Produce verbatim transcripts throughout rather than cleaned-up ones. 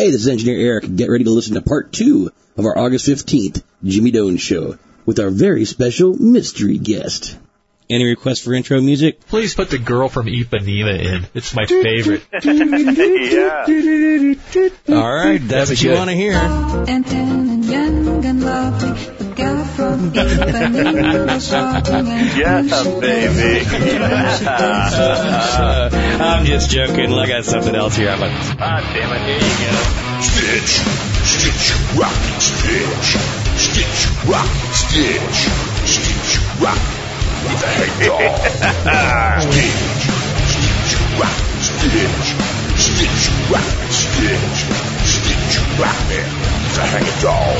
Hey, this is Engineer Eric. Get ready to listen to part two of our August fifteenth Jimmy Doan Show with our very special mystery guest. Any requests for intro music? Please put the girl from Ipanema in. It's my favorite. Yeah. All right, that's what you want to hear. And thin and young and lovely, the girl from Ipanema shouting and Yeah, baby. uh, I'm just joking. I got something else here. I'm like, Ah, damn it. Here you go. Stitch, Stitch, rock, Stitch, Stitch, rock, Stitch, Stitch, rock, with a hang dog. Stitch, Stitch, rock, Stitch, Stitch, rock, Stitch, Stitch, rock, man, with a hang dog.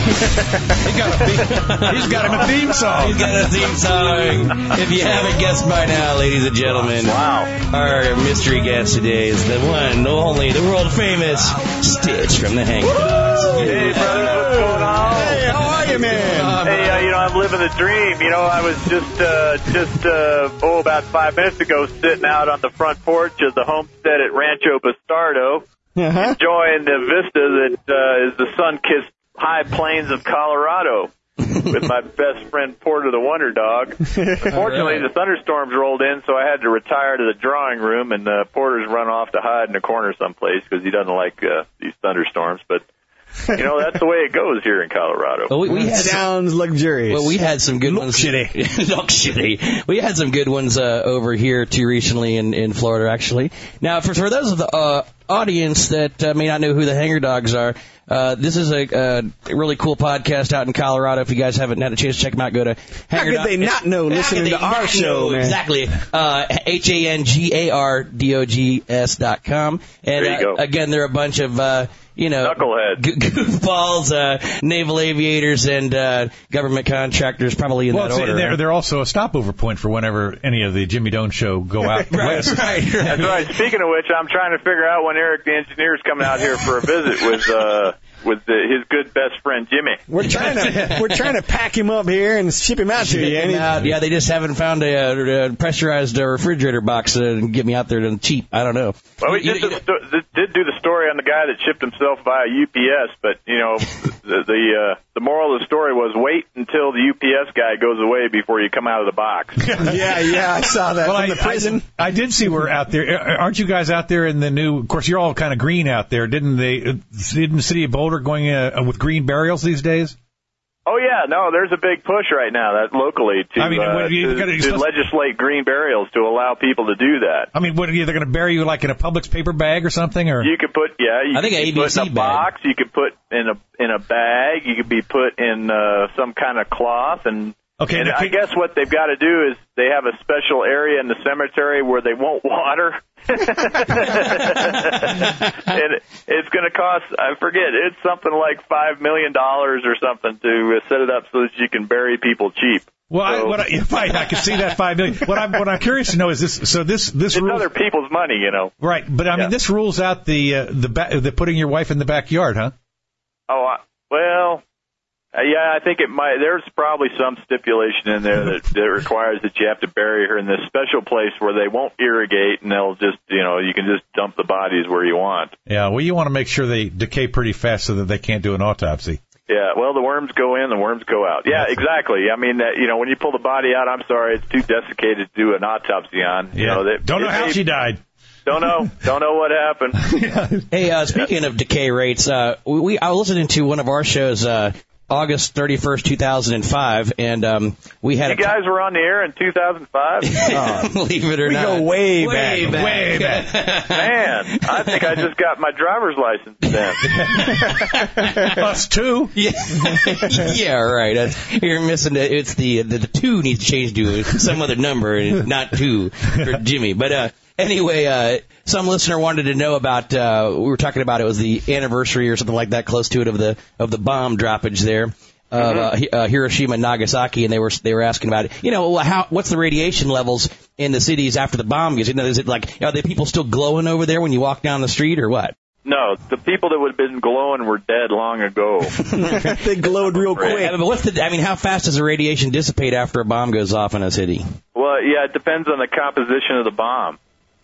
He got a theme, he's got him a theme song. He's got a theme song. If you haven't guessed by now, ladies and gentlemen, Wow. our mystery guest today is the one, the only, the world famous Stitch from the Hang Dogs. Hey, brother, what's going on? Hey, how are you, man? Hey, uh, you know, I'm living the dream. You know, I was just, uh, just, uh, oh, about five minutes ago sitting out on the front porch of the homestead at Rancho Bastardo, Uh-huh. enjoying the vista that uh, is the sun-kissed high plains of Colorado with my best friend Porter the Wonder Dog. Unfortunately, the thunderstorms rolled in, so I had to retire to the drawing room, and uh, Porter's run off to hide in a corner someplace because he doesn't like uh, these thunderstorms. But, you know, that's the way it goes here in Colorado. Well, we, we had Sounds luxurious. Well, we had some good Look ones. shitty. Look shitty. We had some good ones uh, over here too recently in, in Florida, actually. Now, for for those of the uh, audience that uh, may not know who the Hanger Dogs are, uh, this is a, uh, a really cool podcast out in Colorado. If you guys haven't had a chance to check them out, go to How Hanger could they not know How listening could to they our not show, know? man? Exactly. Uh, H A N G A R D O G S dot com. And There you uh, go. again, they're a bunch of uh, you know, Knuckleheads. g- goofballs, uh, naval aviators, and uh, government contractors, probably in Well, that it's- order. they're, they're also a stopover point for whenever any of the Jimmy Doan Show go out right, west. right, right. That's right. Speaking of which, I'm trying to figure out when Eric the engineer is coming out here for a visit with uh, with the, his good best friend Jimmy. We're trying to we're trying to pack him up here and ship him out to you. Get And me out. Yeah, they just haven't found a, a pressurized uh, refrigerator box uh, and get me out there to cheap. I don't know. Well, we You- did, you- the sto- th- did do the story on the guy that shipped himself via U P S, but you know, the the, uh, the moral of the story was wait until the U P S guy goes away before you come out of the box. yeah, yeah, I saw that Well, from I, the prison. I, I did see we're out there. Aren't you guys out there in the new? Of course, you're all kind of green out there. Didn't they? uh, Didn't the city of Boulder going uh, with green burials these days? Oh yeah, no, there's a big push right now that locally to, I mean, uh, what, you to, gotta- you're to supposed- legislate green burials to allow people to do that. I mean, what are you, they're going to bury you like in a Publix paper bag or something? Or You could put, yeah, you I think could an be A B put C in a bag. box. You could put in a in a bag. You could be put in uh, some kind of cloth. And, Okay, and now I can- guess what they've got to do is they have a special area in the cemetery where they won't water. And it, it's going to cost, I forget, it's something like five million dollars or something to uh, set it up so that you can bury people cheap. well, I, So- what I, if I, I can see that five million. What I'm what I'm curious to know is this. So this this It's rules, other people's money, you know. right? But I mean, Yeah. this rules out the uh, the ba- the putting your wife in the backyard, huh? Oh, I, well, uh, yeah, I think it might. There's probably some stipulation in there that, that requires that you have to bury her in this special place where they won't irrigate, and they'll just, you know, you can just dump the bodies where you want. Yeah. Well, you want to make sure they decay pretty fast so that they can't do an autopsy. Yeah, well, the worms go in, the worms go out. Yeah, That's it. exactly. I mean, that, you know, when you pull the body out, I'm sorry, it's too desiccated to do an autopsy on. You Yeah. know, they, Don't know it how may- she died. Don't know. Don't know what happened. Hey, uh, speaking of decay rates, uh, we I was listening to one of our shows, uh, August thirty-first, two thousand five, and um, we had You a guys were on the air in two thousand five? believe it or We not, go way way back, back, way back. Man, I think I just got my driver's license then. Us too. Yeah, yeah, right. That's, you're missing it. It's the, the the two needs to change to some other number, and not two for Jimmy. But uh, anyway, uh, some listener wanted to know about. Uh, we were talking about it was the anniversary or something like that, close to it, of the of the bomb droppage there. Of uh, Hi- uh, Hiroshima and Nagasaki, and they were they were asking about it. You know, how what's the radiation levels in the cities after the bomb? Is it, is it like are the people still glowing over there when you walk down the street, or what? No, the people that would have been glowing were dead long ago. They glowed real quick. Yeah, but what's the? I mean, how fast does the radiation dissipate after a bomb goes off in a city? Well, yeah, it depends on the composition of the bomb.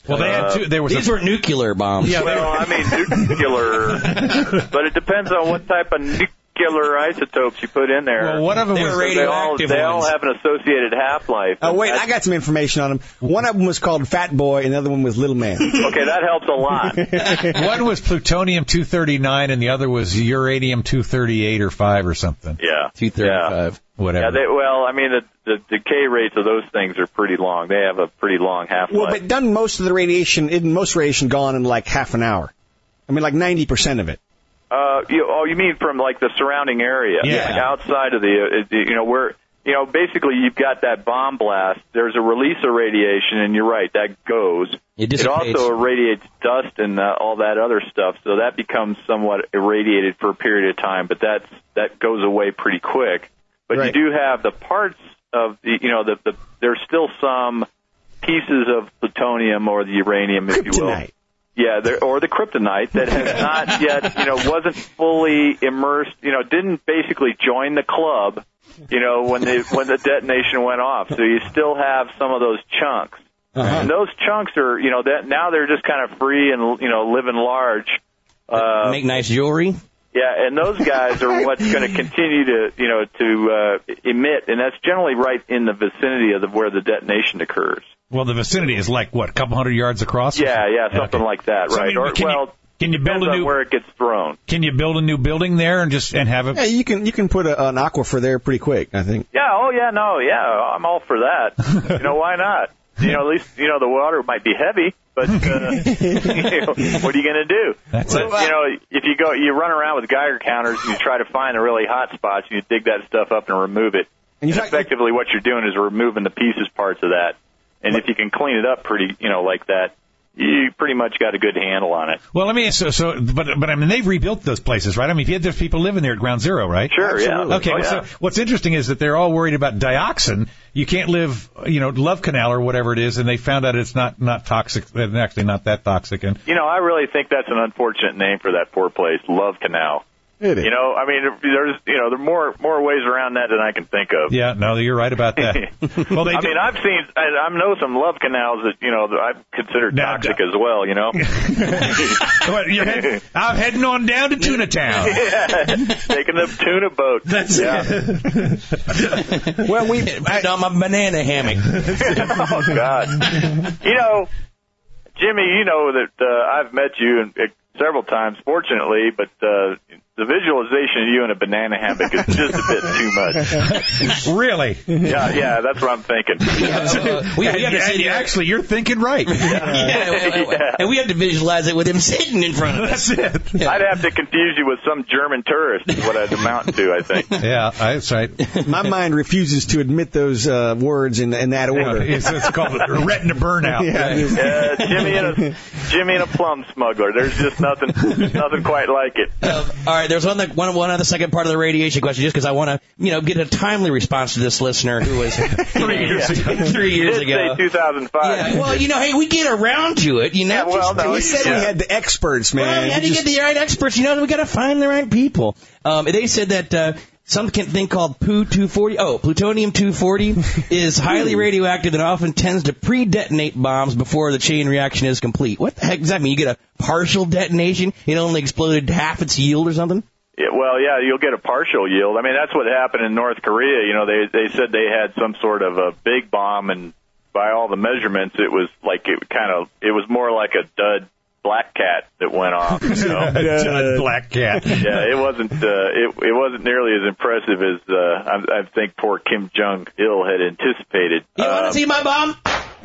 Well, they had two. There was These a, were nuclear bombs. Yeah, Well, I mean, nuclear, but it depends on what type of nuclear isotopes you put in there. well, one of them They was were they all, radioactive they all ones. have an associated half-life. Oh, wait, And I got some information on them. One of them was called Fat Boy, and the other one was Little Man. Okay, that helps a lot. one was plutonium two thirty-nine, and the other was uranium two thirty-eight or five or something. Yeah. two thirty-five. Whatever. Yeah, they, well, I mean, the, the decay rates of those things are pretty long. They have a pretty long half-life. Well, but done most of the radiation, isn't most radiation gone in like half an hour? I mean, like ninety percent of it. Uh, you, oh, you mean from like the surrounding area? Yeah. Like outside of the, uh, you know, where, you know, basically you've got that bomb blast. There's a release of radiation, and you're right, that goes. It It dissipates. also irradiates dust and uh, all that other stuff, so that becomes somewhat irradiated for a period of time. But that's that goes away pretty quick. But Right. you do have the parts of the, you know, the, the there's still some pieces of plutonium or the uranium, if you will. Kryptonite. Yeah, there, or the kryptonite that has not yet, you know, wasn't fully immersed, you know, didn't basically join the club, you know, when the when the detonation went off. So you still have some of those chunks, Uh-huh. and those chunks are, you know, that now they're just kind of free and, you know, living large. Uh, Make nice jewelry. yeah, and those guys are what's going to continue to, you know, to uh, emit, and that's generally right in the vicinity of the, where the detonation occurs. Well, the vicinity is like, what, a couple hundred yards across? Yeah, yeah, something Okay. like that, So, I right? mean, or can you- well, Can you build depends a on new where it gets thrown. Can you build a new building there and just and have it? Yeah, you can you can put a, an aquifer there pretty quick, I think. Yeah, oh yeah, no, yeah, I'm all for that. You know, why not? You know, at least, you know, the water might be heavy, but, uh, you know, what are you going to do? That's but, it. you know, if you go, you run around with Geiger counters and you try to find the really hot spots, you dig that stuff up and remove it. And And you effectively what you're doing is removing the pieces parts of that. And if you can clean it up pretty, you know, like that, you pretty much got a good handle on it. Well, let me so so, but but I mean they've rebuilt those places, right? I mean, there's people living there at Ground Zero, right? Sure, yeah. Okay. Oh, well, yeah. So what's interesting is that they're all worried about dioxin. You can't live, you know, Love Canal or whatever it is, and they found out it's not not toxic, and actually not that toxic. And You know, I really think that's an unfortunate name for that poor place, Love Canal. It is. You know, I mean, there's, you know, there are more more ways around that than I can think of. yeah, no, you're right about that. Well, they I do- mean, I've seen, I, I know some love canals that, you know, that I've considered Now, toxic as well, you know. What, you're head, I'm heading on down to Tuna Town. Yeah, taking the tuna boat. That's yeah. it. Well, we Put on my banana hammock. Oh, God. You know, Jimmy, you know that uh, I've met you and, uh, several times, fortunately, but uh, the visualization of you in a banana hammock is just a bit too much. Really? Yeah, yeah, that's what I'm thinking. Uh, we, we have to And sit here. actually, you're thinking right. Yeah, Yeah. and we have to visualize it with him sitting in front of us. That's it. I'd have to confuse you with some German tourist is what I'd amount to, I think. Yeah, that's right. my mind refuses to admit those uh, words in, in that order. It's, it's called retina burnout. Yeah, it is. Uh, Jimmy and a Jimmy and a plum smuggler. There's just nothing, nothing quite like it. Uh, all right, there's one, one, one other second part of the radiation question, just because I want to, you know, get a timely response to this listener who was three years ago. Three You years did ago. say two thousand five. Yeah, well, you know, hey, we get around to it, you know. Yeah, well, just- no, He said yeah. we had the experts, man. Well, we had to You just- get the right experts. You know, we got to find the right people. Um, they said that uh, some thing called P U two forty, oh, plutonium two forty, is highly radioactive and often tends to pre-detonate bombs before the chain reaction is complete. What the heck does that mean? You get a partial detonation? It only exploded half its yield or something? Yeah, well, yeah, you'll get a partial yield. I mean, that's what happened in North Korea. You know, they they said they had some sort of a big bomb, and by all the measurements, it was like it kind of it was more like a dud black cat that went off. You know? Dud black cat. Yeah, it wasn't uh, it it wasn't nearly as impressive as uh, I, I think poor Kim Jong Il had anticipated. You want to Um, see my bomb?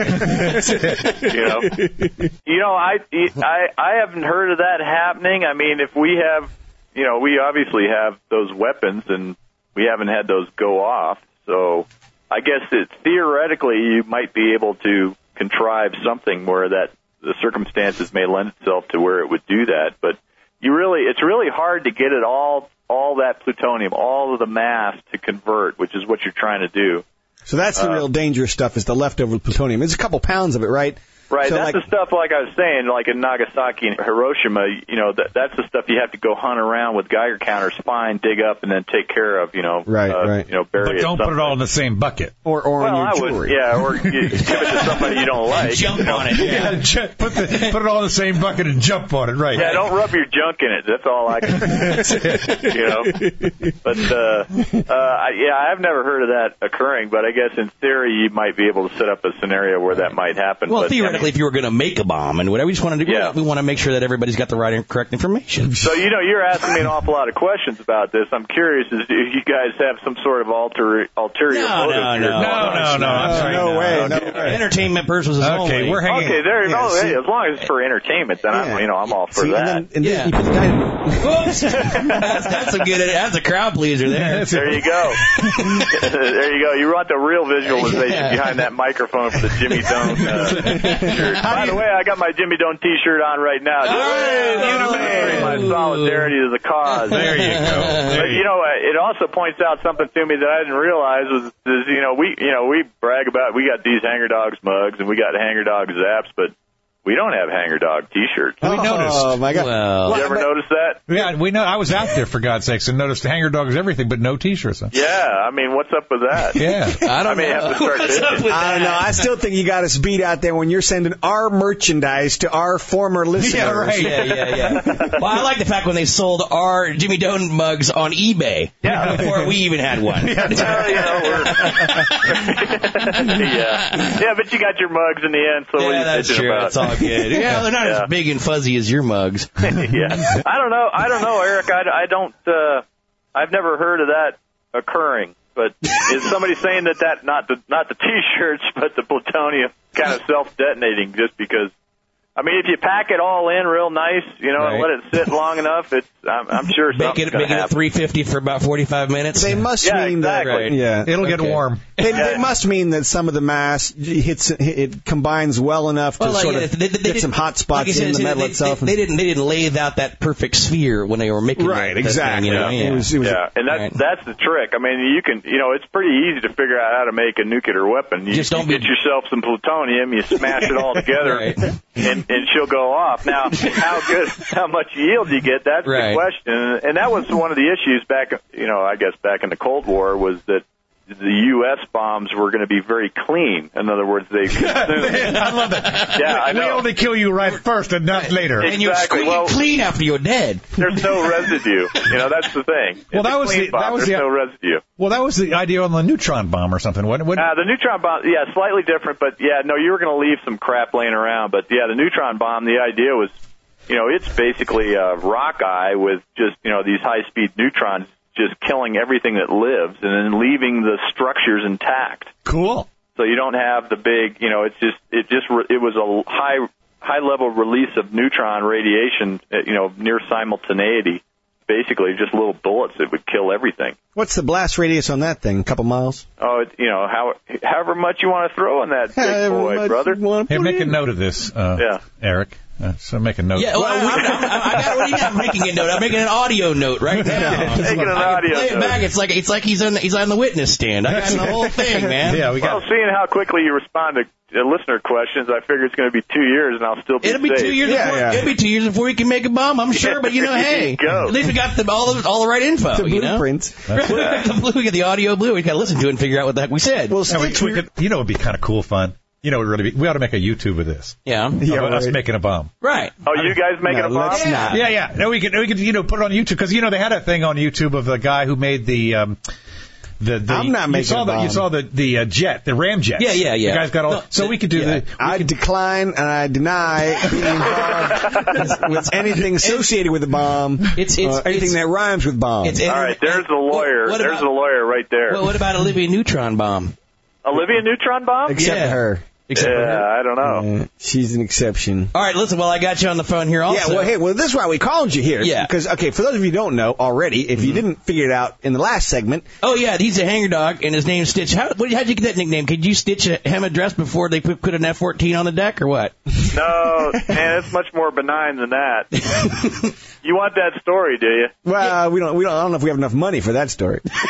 you know, you know, I, I, I haven't heard of that happening. I mean, if we have, you know, we obviously have those weapons, and we haven't had those go off. So, I guess that theoretically, you might be able to contrive something where that the circumstances may lend itself to where it would do that. But you really, it's really hard to get it all, all that plutonium, all of the mass to convert, which is what you're trying to do. So that's the Uh, real dangerous stuff, is the leftover plutonium. It's a couple pounds of it, right? Right, So, that's like- the stuff, like I was saying, like in Nagasaki and Hiroshima, you know, that that's the stuff you have to go hunt around with Geiger counters, find, dig up, and then take care of, you know. Right, uh, right. You know, bury But it don't put it somewhere. all in the same bucket. Or or Well, on I your would, jewelry. yeah, or you give it to somebody you don't like. Jump on it. Yeah. Yeah, put, the, put it all in the same bucket and jump on it, right? Yeah, don't rub your junk in it. That's all I can you know. But, uh, uh, I- yeah, I've never heard of that occurring, but I guess in theory you might be able to set up a scenario where that might happen. Well, but, theoretically, if you were going to make a bomb and whatever, we just want to do, Yeah. we want to make sure that everybody's got the right and correct information. So, you know, you're asking me an awful lot of questions about this. I'm curious is if you guys have some sort of alter, ulterior No, motive no, here. no. No, no, no. I'm sorry. no way, no For way. entertainment purposes only. Okay, we're hanging. Okay, there you Yeah, go. see- Hey, as long as it's for entertainment, then Yeah. I'm, you know, I'm all for See, that. and then, and Yeah. then you put the guy. Whoops. that's, that's a good. That's a crowd pleaser there. There you go. There you go. You want the real visualization Yeah. behind that microphone for the Jimmy Doan uh, shirt. By the way, I got my Jimmy Doan T-shirt on right now. Just Hey, my solidarity to the cause. There you go. There But you know, uh, it also points out something to me that I didn't realize was, is, you know, we, you know, we brag about we got these Hanger Dogs mugs and we got Hanger Dogs zaps, but we don't have Hanger Dog T-shirts. We noticed. Oh my God! Well, You ever notice that? Yeah, we know. I was out there for God's sakes and noticed hanger dogs everything, but no T-shirts. On. Yeah, I mean, what's up with that? Yeah. I don't I may know. have to start What's up this. with I don't know. I still think you got us beat out there when you're sending our merchandise to our former listeners. Yeah, right. Yeah, yeah, yeah. Well, I like the fact when they sold our Jimmy Doan mugs on eBay. Yeah. Before we even had one. Well, you know, we're yeah, yeah, but you got your mugs in the end, so what are Yeah, you that's bitching true. about? It's all good. Yeah, they're not Yeah. as big and fuzzy as your mugs. yeah, I don't know. I don't know, Eric. I, I don't. Uh, I've never heard of that occurring. But is somebody saying that that not the not the T-shirts, but the plutonium kind of self-detonating just because? I mean, if you pack it all in real nice, you know, and Right. let it sit long enough, it's I'm, I'm sure Make something's it, going make to it at happen. three fifty for about forty-five minutes. They must Yeah, mean exactly. that. Yeah. It'll get Okay. warm. They, Yeah. they must mean that some of the mass hits it combines well enough to Well, like, sort yeah, of they- they get didn't- some hot like spots you said, in the see, metal they, itself. They, they didn't. They didn't lathe out that perfect sphere when they were making Right, that, that exactly. Thing, you know? Yeah. Yeah. It was- it was- Yeah, and that's Right. that's the trick. I mean, you can, you know, it's pretty easy to figure out how to make a nuclear weapon. You, Just don't you be- get yourself some plutonium, you smash it all together, Right. and and she'll go off. Now, how good, how much yield you get? That's Right. the question. And that was one of the issues back, you know, I guess back in the Cold War was that the U S bombs were going to be very clean. In other words, they consumed. I love that. Yeah, I We know. only kill you right first and not later. And you're Exactly. clean, Well- clean after you're dead. There's no residue. You know, that's the thing. Well, It's that a was clean the- bomb. that was There's the- no residue. Well, that was the idea on the neutron bomb or something, wasn't it? Uh, the neutron bomb, yeah, slightly different, but yeah, no, you were going to leave some crap laying around. But yeah, the neutron bomb, the idea was, you know, it's basically a rock eye with just, you know, these high-speed neutrons just killing everything that lives and then leaving the structures intact. Cool. So you don't have the big, you know, it's just, it just, re- it was a high, high-level release of neutron radiation, uh, you know, near simultaneity. Basically, just little bullets that would kill everything. What's the blast radius on that thing? A couple miles? Oh, it, you know, how, however much you want to throw in that big boy, brother. Hey, make a note of this, uh, Yeah. Eric. Uh, so make a note. Yeah, well, I'm, I'm, I'm, I got, what do you got? I'm making a note. I'm making an audio note right now. Taking an I can audio play it note. back. It's like it's like he's on he's on the witness stand. I got the whole thing, man. Yeah, we Well, got. seeing how quickly you respond to uh, listener questions, I figure it's going to be two years, and I'll still be It'll be safe. two years. Yeah, before, yeah. It'll be two years before we can make a bomb. I'm sure, but you know, There hey, you go. at least we got the, all the all the right info. The you know, blueprint. Right, we got the blue, we got the audio blue. We got to listen to it and figure out what the heck we said. Well, Yeah, we, Stitch, we could, you know, it'd be kind of cool fun. You know, it would really be, we ought to make a YouTube of this. yeah, Yeah, Of us right. making a bomb. right. Oh, you guys making No, a bomb? let's not. Yeah, yeah. No, we could, we could, you know, put it on YouTube because you know they had a thing on YouTube of the guy who made the, um, the, the. I'm not you making saw a the, bomb. You saw the the uh, jet, the Ramjet. Yeah, yeah, yeah. The guy's got all. No, so we could do yeah. the. I decline and I deny being involved with anything associated with a bomb. It's- it's- or anything it's- that rhymes with bomb. It's All right, there's the lawyer. What, what there's about, the lawyer right there. well, what about Olivia Neutron bomb? Olivia Neutron bomb? Except yeah. her. Except for her. Yeah, I don't know. Uh, she's an exception. All right, listen. Well, I got you on the phone here. Also, Yeah, well, hey, well, this is why we called you here. Yeah. Because, okay, for those of you who don't know already, if you didn't figure it out in the last segment, oh yeah, he's a hanger dog, and his name's Stitch. How what, how'd you get that nickname? Could you stitch a, him a dress before they put, put an F fourteen on the deck, or what? No, man, it's much more benign than that. You want that story, do you? well, we don't, we don't, I don't know if we have enough money for that story. No,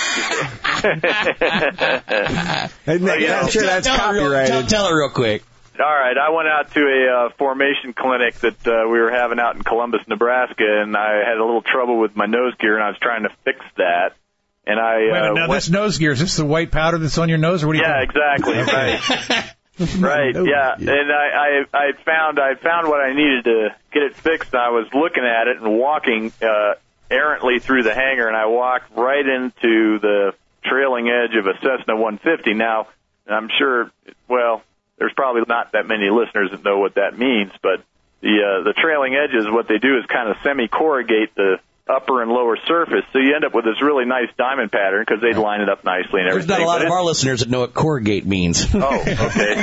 I And Well, you I'm know, sure that's tell, It real, copyrighted. tell, tell it real quick. All right, I went out to a uh, formation clinic that uh, we were having out in Columbus, Nebraska, and I had a little trouble with my nose gear, and I was trying to fix that. And I Wait a minute, uh, now went, this nose gear, is this the white powder that's on your nose, or what are you yeah, doing? exactly, right, right, yeah. And I, I, I found, I found what I needed to get it fixed. And I was looking at it and walking uh, errantly through the hangar, and I walked right into the trailing edge of a Cessna one fifty. Now, I'm sure, well, there's probably not that many listeners that know what that means, but the uh, the trailing edges, what they do is kind of semi-corrugate the upper and lower surface, so you end up with this really nice diamond pattern because they line it up nicely and everything. There's not a lot but of our listeners that know what corrugate means. Oh, okay.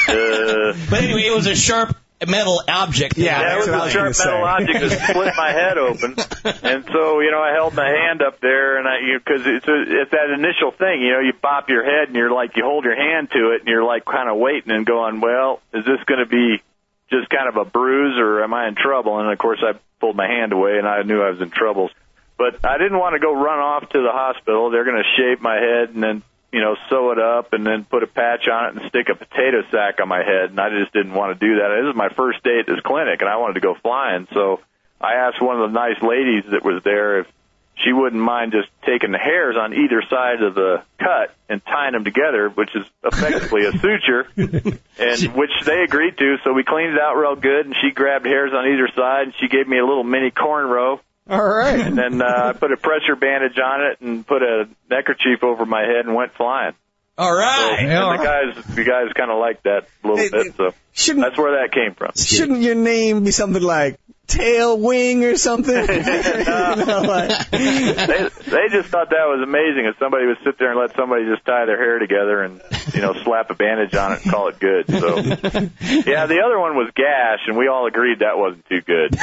uh, But anyway, it was a sharp metal object. Yeah, that was what I a was sharp gonna metal say. object that split my head open, and so you know I held my hand up there, and I because it's a, it's that initial thing, you know, you bop your head and you're like you hold your hand to it and you're like kind of waiting and going, well, is this going to be just kind of a bruise or am I in trouble? And of course I pulled my hand away and I knew I was in trouble, but I didn't want to go run off to the hospital. They're going to shave my head and then, you know, sew it up and then put a patch on it and stick a potato sack on my head, and I just didn't want to do that. This is my first day at this clinic, and I wanted to go flying, so I asked one of the nice ladies that was there if she wouldn't mind just taking the hairs on either side of the cut and tying them together, which is effectively a suture, and which they agreed to, so we cleaned it out real good, and she grabbed hairs on either side, and she gave me a little mini cornrow. All right. And then uh, I put a pressure bandage on it and put a neckerchief over my head and went flying. All right. So, and Yeah, all the guys, the guys kind of liked that a little It- bit, it- so Shouldn't that's where that came from. shouldn't your name be something like Tail Wing or something? You know, like- They, they just thought that was amazing if somebody would sit there and let somebody just tie their hair together and, you know, slap a bandage on it and call it good. So, yeah, the other one was Gash, and we all agreed that wasn't too good.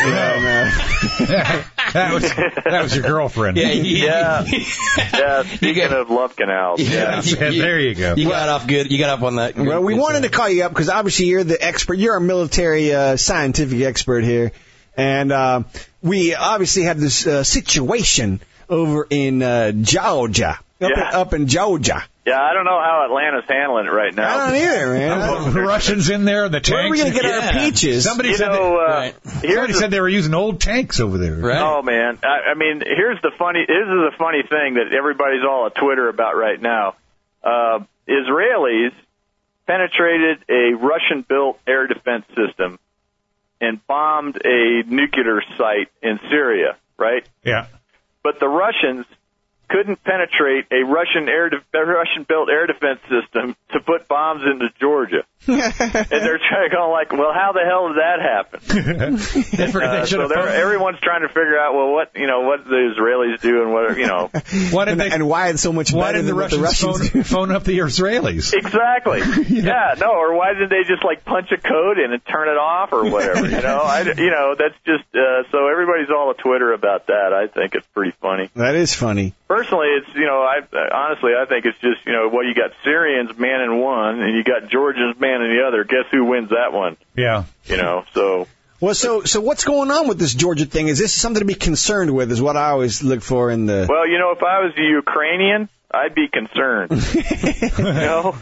that was that was your girlfriend. Yeah, you, Yeah, yeah. Speaking got- of love canals, yeah. Yeah, there you go. You got off good. You got off on that. Well, we good wanted side. to call you up because obviously you're the expert. You're a military uh, scientific expert here. And uh, we obviously had this uh, situation over in uh, Georgia, up, Yeah. in, up in Georgia. Yeah, I don't know how Atlanta's handling it right now. I don't either, man. The Russians in there, the tanks. Where are we going to get Yeah. our peaches? Somebody You said know, that, uh, Right. here's somebody the- said they were using old tanks over there. Right. Oh man, I, I mean, here's the funny. This is a funny thing that everybody's all on Twitter about right now. Uh, Israelis penetrated a Russian-built air defense system and bombed a nuclear site in Syria, right? Yeah. But the Russians couldn't penetrate a Russian air de- Russian-built air defense system to put bombs into Georgia. And they're trying to go like, well, how the hell did that happen? They forgot Uh, they should so have they're, phoned- everyone's trying to figure out, well, what you know, what the Israelis do and what you know. Why did and, they? and why it's so much Why better did the than what the Russians Russians phone, do. phone up the Israelis? Exactly. Yeah. No. Or why did they just like punch a code in and turn it off or whatever? You know. I. You know. That's just. Uh, so everybody's all on Twitter about that. I think it's pretty funny. That is funny. Personally, it's you know. I honestly, I think it's just you know. Well, you got Syrians man in one, and you got Georgians man in the other. Guess who wins that one? Yeah. You know. So. Well, so so what's going on with this Georgia thing? Is this something to be concerned with? Is what I always look for in the. Well, you know, if I was a Ukrainian, I'd be concerned. you know.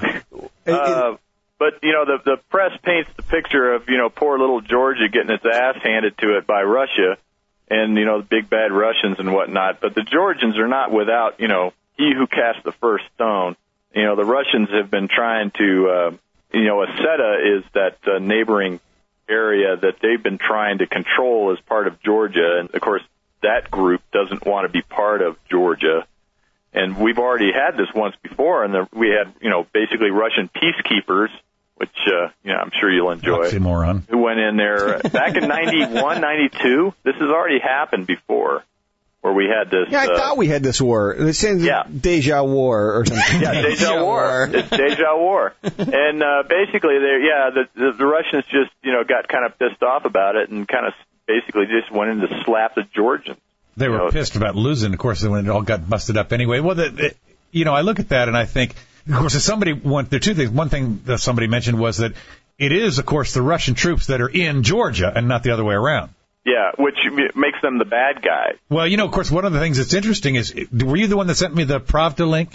Uh, but you know, the the press paints the picture of you know poor little Georgia getting its ass handed to it by Russia, and you know the big bad Russians and whatnot. But the Georgians are not without you know he who cast the first stone. You know, the Russians have been trying to. Uh, you know, Oseta is that uh, neighboring area that they've been trying to control as part of Georgia, and of course that group doesn't want to be part of Georgia. And we've already had this once before, and the, we had, you know, basically Russian peacekeepers, which, uh, you know, I'm sure you'll enjoy, Oxymoron. who went in there back in ninety-one, ninety-two. This has already happened before, where we had this. Yeah, I uh, thought we had this war. It seems Yeah. deja war or something. Yeah, deja war. It's deja war. And uh, basically, they yeah, the, the the Russians just you know got kind of pissed off about it and kind of basically just went in to slap the Georgians. They were You know, pissed about losing, of course, when it all got busted up anyway. Well, the, the, you know, I look at that and I think, of course, if somebody went, there are two things. One thing that somebody mentioned was that it is, of course, the Russian troops that are in Georgia and not the other way around. Yeah, which makes them the bad guys. Well, you know, of course, one of the things that's interesting is, were you the one that sent me the Pravda link?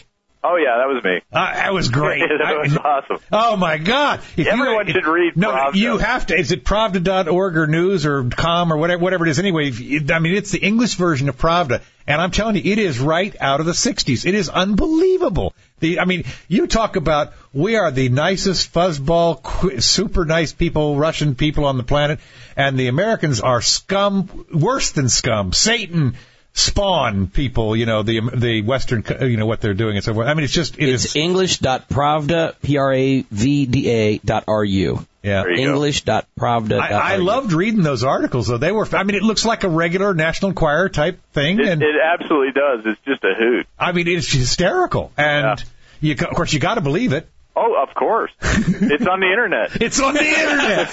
Oh, yeah, that was me. Uh, that was great. That was I- awesome. Oh, my God. If Everyone you, should read No, Pravda. you have to. Is it Pravda dot org or news or com or whatever, whatever it is? Anyway, if you- I mean, it's the English version of Pravda. And I'm telling you, it is right out of the sixties. It is unbelievable. The, I mean, you talk about we are the nicest fuzzball, qu- super nice people, Russian people on the planet, and the Americans are scum, worse than scum, Satan, spawn people. You know, the the Western, co- you know what they're doing and so forth. I mean, it's just it It's is. English.pravda, P R A V D A dot R U. Yeah. There you go. English.pravda. I, I loved reading those articles, though. They were, I mean, it looks like a regular National Enquirer type thing. It, and it absolutely does. It's just a hoot. I mean, it's hysterical. And, Yeah. you, of course, you got to believe it. Oh, of course. It's on the Internet. It's on the Internet.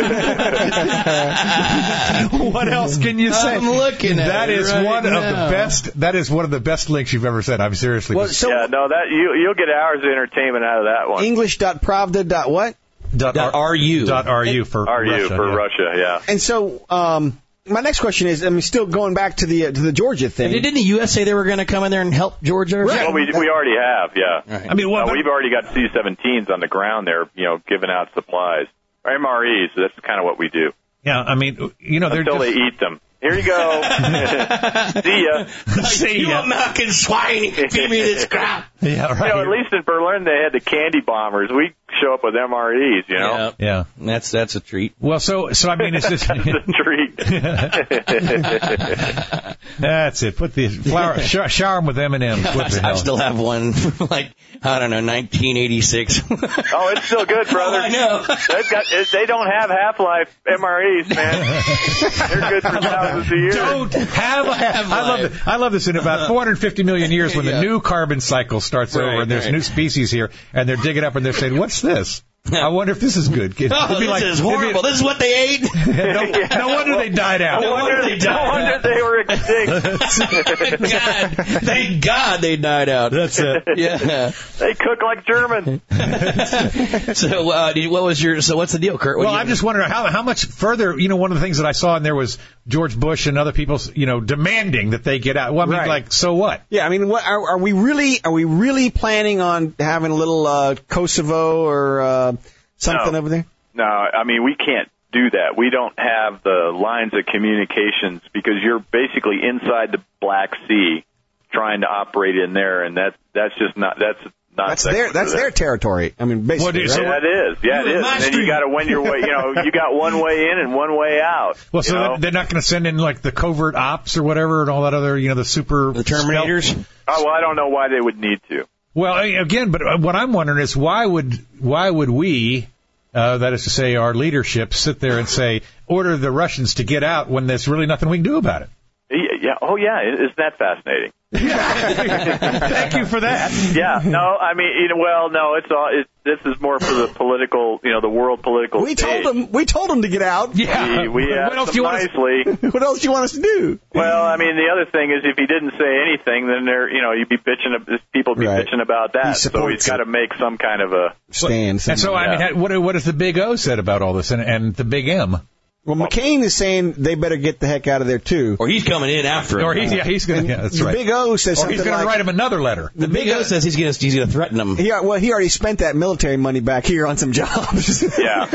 What else can you say? I'm looking at That it is right one of the now. best. That is one of the best links you've ever said. I'm seriously. Well, so yeah, no, that you, you'll get hours of entertainment out of that one. English.pravda dot what? dot Dot RU. Dot RU for Are you Russia, for yeah. Russia, yeah. And so, um, my next question is, I mean, still going back to the uh, to the Georgia thing. Didn't the U S say they were going to come in there and help Georgia? Or Well, we we already have, yeah. Right. I mean, what? Uh, we've already got C seventeens on the ground there, you know, giving out supplies. Or M R Es, that's kind of what we do. yeah, I mean, you know, they're Until just. they eat them. Here you go. See ya. See You ya. American swine, feed me this crap. Yeah, right. You know, at least in Berlin they had the candy bombers. We show up with M R Es, you know. Yeah. That's that's a treat. Well, so so I mean, it's just. That's a treat. That's it. Put the flower, sh- shower them with M and M's. What the I hell? still have one from like I don't know, nineteen eighty-six. Oh, it's still good, brother. I know. They've got, they don't have half-life M R Es, man. They're good for thousands of years. Don't have a half. I love this. I love this. In about four hundred fifty million years, when Yeah. the new carbon cycle starts Right, over, and there's right. new species here, and they're digging up and they're saying, "What's this? I wonder if this is good." It'd Oh, be this like- is it'd be- horrible. This is what they ate. no, no wonder they died out. No wonder, they died. no wonder they were extinct. God, thank God they died out. That's it. Yeah. They cook like German. So, uh, did, what was your? So, what's the deal, Kurt? What Well, do you- I'm just wondering how how much further. You know, one of the things that I saw in there was George Bush and other people, you know, demanding that they get out. Well, I mean, Right. like, so what? Yeah, I mean, what, are, are we really are we really planning on having a little uh, Kosovo or uh, something No. over there? No, I mean, we can't do that. We don't have the lines of communications because you're basically inside the Black Sea trying to operate in there, and that that's just not that's not That's secular their that's there. their territory. I mean, basically, What do you- right? so Yeah, it is. Yeah, it You're is. my And then street. you got to win your way. You know, you got one way in and one way out. Well, so you know? they're- they're not going to send in like the covert ops or whatever and all that other, you know, the super the Terminators. stealth- Oh, well, I don't know why they would need to. Well, I- again, but uh, what I'm wondering is why would why would we, uh, that is to say, our leadership, sit there and say order the Russians to get out when there's really nothing we can do about it? Yeah. yeah. Oh, yeah. Isn't that fascinating? Thank you for that. Yeah. No, I mean, you know, well, no, it's all. It, this is more for the political, you know, the world political. We stage. told them we told them to get out. Yeah. We, we what asked else them do you want us- nicely. What else do you want us to do? Well, I mean, the other thing is if he didn't say anything, then there, you know, you'd be bitching. ab- People be Right. bitching about He that. So supports he's got to it. make some kind of a. Stand. And so, I mean, Yeah. ha- what what has the Big O said about all this and, and the Big M? Well, McCain is saying they better get the heck out of there too. Or he's coming in after him. Or he's yeah, he's going to yeah, that's the right. Big O says Or something he's going to like write him another letter. The Big O says he's going to he's going to threaten him. he, well, he already spent that military money back here on some jobs. Yeah.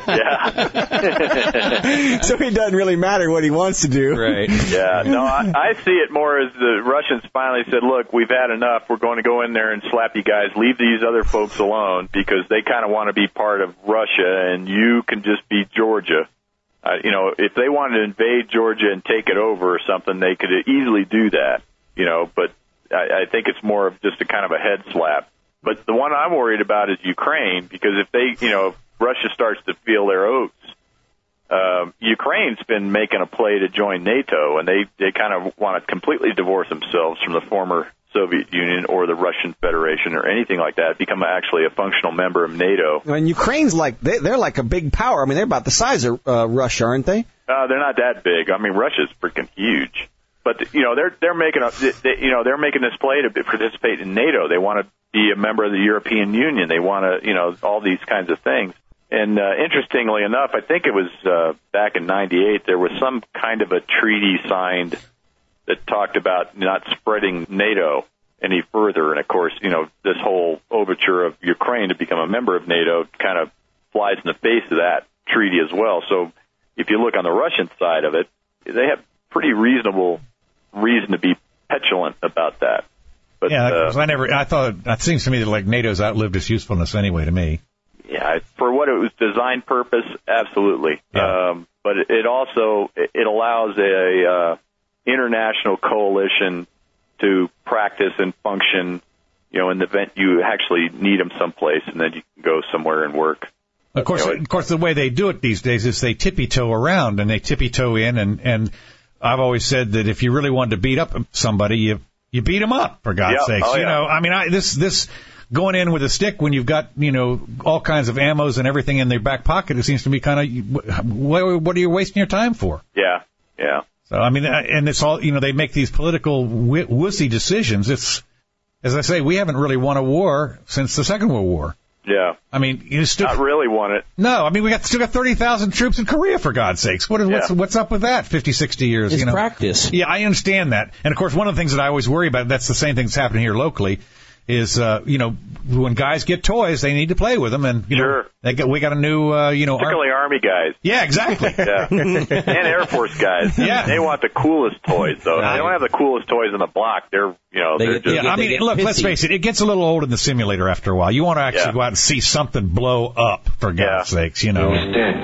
Yeah. So it doesn't really matter what he wants to do. Right. Yeah, no, I, I see it more as the Russians finally said, look, we've had enough. We're going to go in there and slap you guys. Leave these other folks alone because they kind of want to be part of Russia, and you can just be Georgia. Uh, you know, if they wanted to invade Georgia and take it over or something, they could easily do that, you know, but I, I think it's more of just a kind of a head slap. But the one I'm worried about is Ukraine, because if they, you know, if Russia starts to feel their oats, uh, Ukraine's been making a play to join NATO, and they, they kind of want to completely divorce themselves from the former Soviet Union or the Russian Federation or anything like that, become actually a functional member of NATO. And Ukraine's like they, they're like a big power. I mean, they're about the size of uh, Russia, aren't they? Uh, they're not that big. I mean, Russia's freaking huge. But you know, they're they're making a they, you know they're making this play to participate in NATO. They want to be a member of the European Union. They want to you know all these kinds of things. And uh, interestingly enough, I think it was uh, back in ninety-eight there was some kind of a treaty signed that talked about not spreading NATO any further. And of course, you know, this whole overture of Ukraine to become a member of NATO kind of flies in the face of that treaty as well. So if you look on the Russian side of it, they have pretty reasonable reason to be petulant about that. But, yeah, uh, 'cause I never, I thought, it seems to me that like NATO's outlived its usefulness anyway to me. Yeah, for what it was designed purpose, absolutely. Yeah. Um, but it also, it allows a, uh, international coalition to practice and function, you know, in the event you actually need them someplace, and then you can go somewhere and work. Of course, You know, it- of course, the way they do it these days is they tippy-toe around and they tippy-toe in, and, and I've always said that if you really wanted to beat up somebody, you you beat them up, for God's Yeah. sakes. Oh, you yeah. know, I mean, I, this this going in with a stick when you've got, you know, all kinds of ammos and everything in their back pocket, it seems to me kind of, what, what are you wasting your time for? Yeah, yeah. So, I mean, and it's all, you know, they make these political w- wussy decisions. It's, as I say, we haven't really won a war since the Second World War. Yeah. I mean, you still Not really want it. no. I mean, we got still got thirty thousand troops in Korea, for God's sakes. What is what's Yeah. what's up with that? Fifty, sixty years, It's you know. practice. Yeah, I understand that. And of course, one of the things that I always worry about, that's the same thing that's happening here locally, is uh, you know, when guys get toys, they need to play with them, and you know, Sure. they get, we got a new uh, you know, ar- Particularly Army guys. yeah, exactly. Yeah. And Air Force guys. Yeah. They want the coolest toys, though. Right. They don't have the coolest toys in the block. They're, you know, They they're get- just... they Yeah, I they mean, get look, let's pissy. face it, it gets a little old in the simulator after a while. You want to actually Yeah. go out and see something blow up, for God's Yeah. sakes, you know.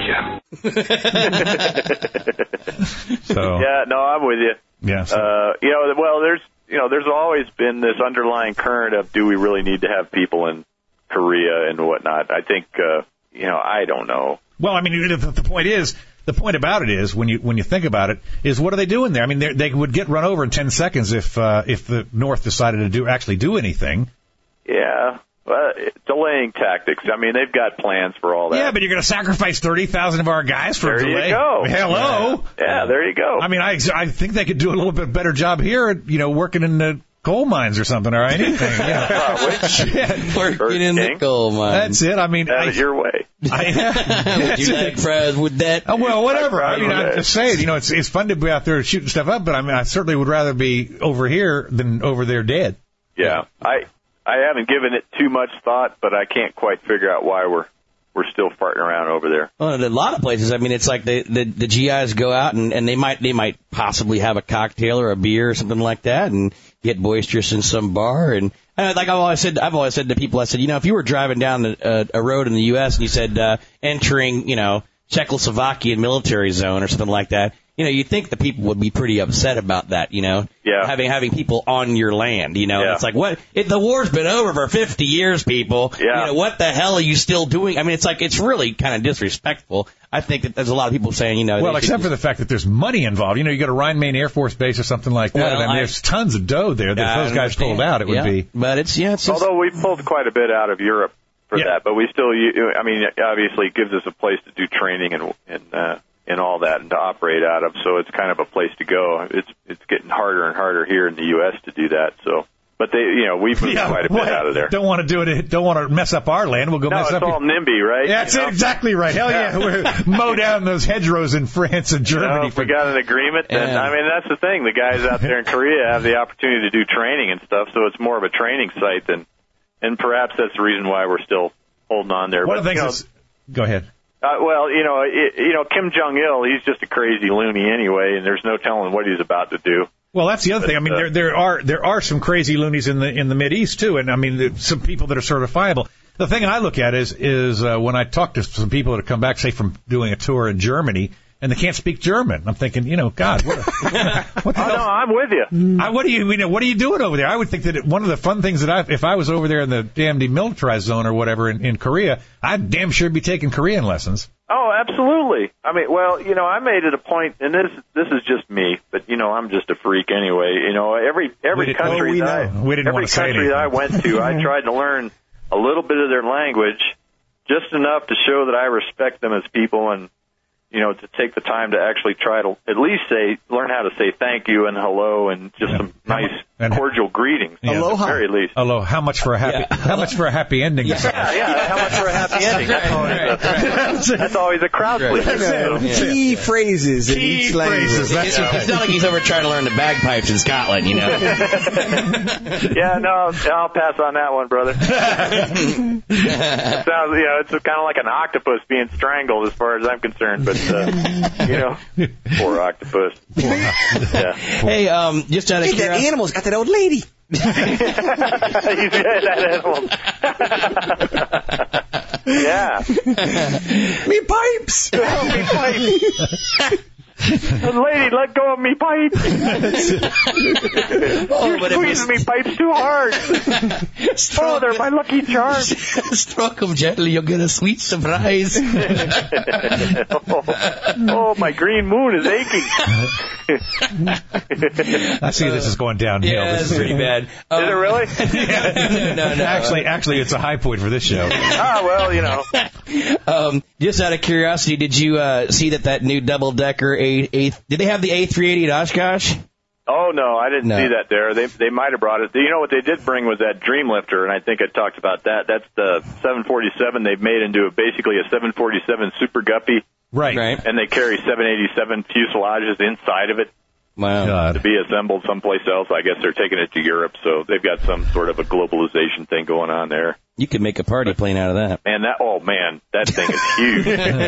So, Yeah, no, I'm with you. yeah. so- Uh, you know, well, there's, you know, there's always been this underlying current of, do we really need to have people in Korea and whatnot? I think, uh, you know, I don't know. Well, I mean, the, the point is, the point about it is, when you when you think about it, is what are they doing there? I mean, they they would get run over in ten seconds if uh, if the North decided to do actually do anything. Yeah, well, delaying tactics. I mean, they've got plans for all that. Yeah, but you're going to sacrifice thirty thousand of our guys for There a you delay? go. Hello. Yeah, there you go. I mean, I I think they could do a little bit better job here, you know, working in the coal mines or something or anything. Yeah. Probably. Shit. Working in the King. coal mine. That's it. I mean, Have I, it your way. I, Would you like fries with that? Oh, well, whatever. I mean, Right. I'm just saying, you know, it's it's fun to be out there shooting stuff up, but I mean, I certainly would rather be over here than over there dead. Yeah, I I haven't given it too much thought, but I can't quite figure out why we're we're still farting around over there. Well, in a lot of places, I mean, it's like the the, the G Is go out and, and they might they might possibly have a cocktail or a beer or something like that and get boisterous in some bar. And uh, like I've always said, I've always said to people, I said, you know, if you were driving down the, uh, a road in the U S and you said uh, entering, you know, Czechoslovakian military zone or something like that, you know, you'd think the people would be pretty upset about that, you know, Yeah. having having people on your land, you know. Yeah. It's like, what? It, the war's been over for fifty years, people. Yeah. You know, what the hell are you still doing? I mean, it's like, it's really kind of disrespectful. I think that there's a lot of people saying, you know, Well, they except should for the fact that there's money involved. You know, you got a Rhine-Main Air Force Base or something like that, Well, and I- there's tons of dough there that if I those guys understand. pulled out, it would Yeah. be. But it's, yeah, it's just, Although we pulled quite a bit out of Europe for Yeah. that, but we still, you- I mean, obviously it gives us a place to do training and and uh, and all that and to operate out of. So it's kind of a place to go. It's it's getting harder and harder here in the U S to do that. So, but they, you know, we've moved quite a bit well, out of there. Don't want to do it. Don't want to mess up our land. We'll go No, mess it's up. all your- NIMBY, right? Yeah, that's You it, know? exactly right. Hell yeah, We're- mow down those hedgerows in France and You know, Germany. if we got an agreement, then Yeah. I mean that's the thing. The guys out there in Korea have the opportunity to do training and stuff, so it's more of a training site than, and perhaps that's the reason why we're still holding on there. One but, of the things you know, is, go ahead. Uh, well, you know, it, you know, Kim Jong Il, he's just a crazy loony anyway, and there's no telling what he's about to do. Well, that's the other thing. I mean, uh, there there are there are some crazy loonies in the in the Mid East too, and I mean, there- some people that are certifiable. The thing I look at is is uh, when I talk to some people that have come back, say from doing a tour in Germany, and they can't speak German. I'm thinking, you know, God, what, a, what the Oh, no, hell? I'm with you. I, what do you, you know, what are you doing over there? I would think that it, one of the fun things that I, if I was over there in the damn demilitarized zone or whatever in, in Korea, I'd damn sure be taking Korean lessons. Oh, absolutely. I mean, well, you know, I made it a point, and this this is just me, but you know, I'm just a freak anyway. You know, every We every didn't- country oh, we that know. I, We didn't every want to say country that I anything. went to, I tried to learn a little bit of their language, just enough to show that I respect them as people, and you know, to take the time to actually try to at least say, learn how to say thank you and hello and just Yeah. some nice, and- cordial greetings. Yeah. At the Aloha. very least. Although, how much for a happy, Yeah. how much for a happy ending? Yeah, yeah. How much for a happy ending? That's always a, that's always a crowd pleaser. No, Yeah. Key phrases in Key each language. phrases, that's It's, it's not like he's over trying to learn the bagpipes in Scotland, you know. Yeah, no, I'll pass on that one, brother. It sounds, you know, it's kind of like an octopus being strangled as far as I'm concerned, but, uh, you know, poor octopus. Yeah. Hey, um, just out of Hey, that curiosity. animal's got that old lady. He's got that animal. Yeah. Me pipes. Me pipes. Lady, let go of me pipes. Oh, You're but if you squeezing me pipes too hard. Oh, they're my lucky charms. stroke them gently, you'll get a sweet surprise. oh, oh, my green moon is aching. I see this is going downhill. Yeah, This that's is pretty bad. Um, Is it really? no, no. Actually, actually, it's a high point for this show. Ah, well, you know. Um, just out of curiosity, did you uh, see that that new double-decker A, A did they have the A three eighty at Oshkosh? Oh, no, I didn't No. see that there. They they might have brought it. You know what they did bring was that Dreamlifter, and I think I talked about that. That's the seven forty-seven they've made into a, basically a seven forty-seven Super Guppy, Right. Right. and they carry seven eighty-seven fuselages inside of it Wow. to God. be assembled someplace else. I guess they're taking it to Europe, so they've got some sort of a globalization thing going on there. You could make a party plane out of that. And that, oh, man, that thing is huge.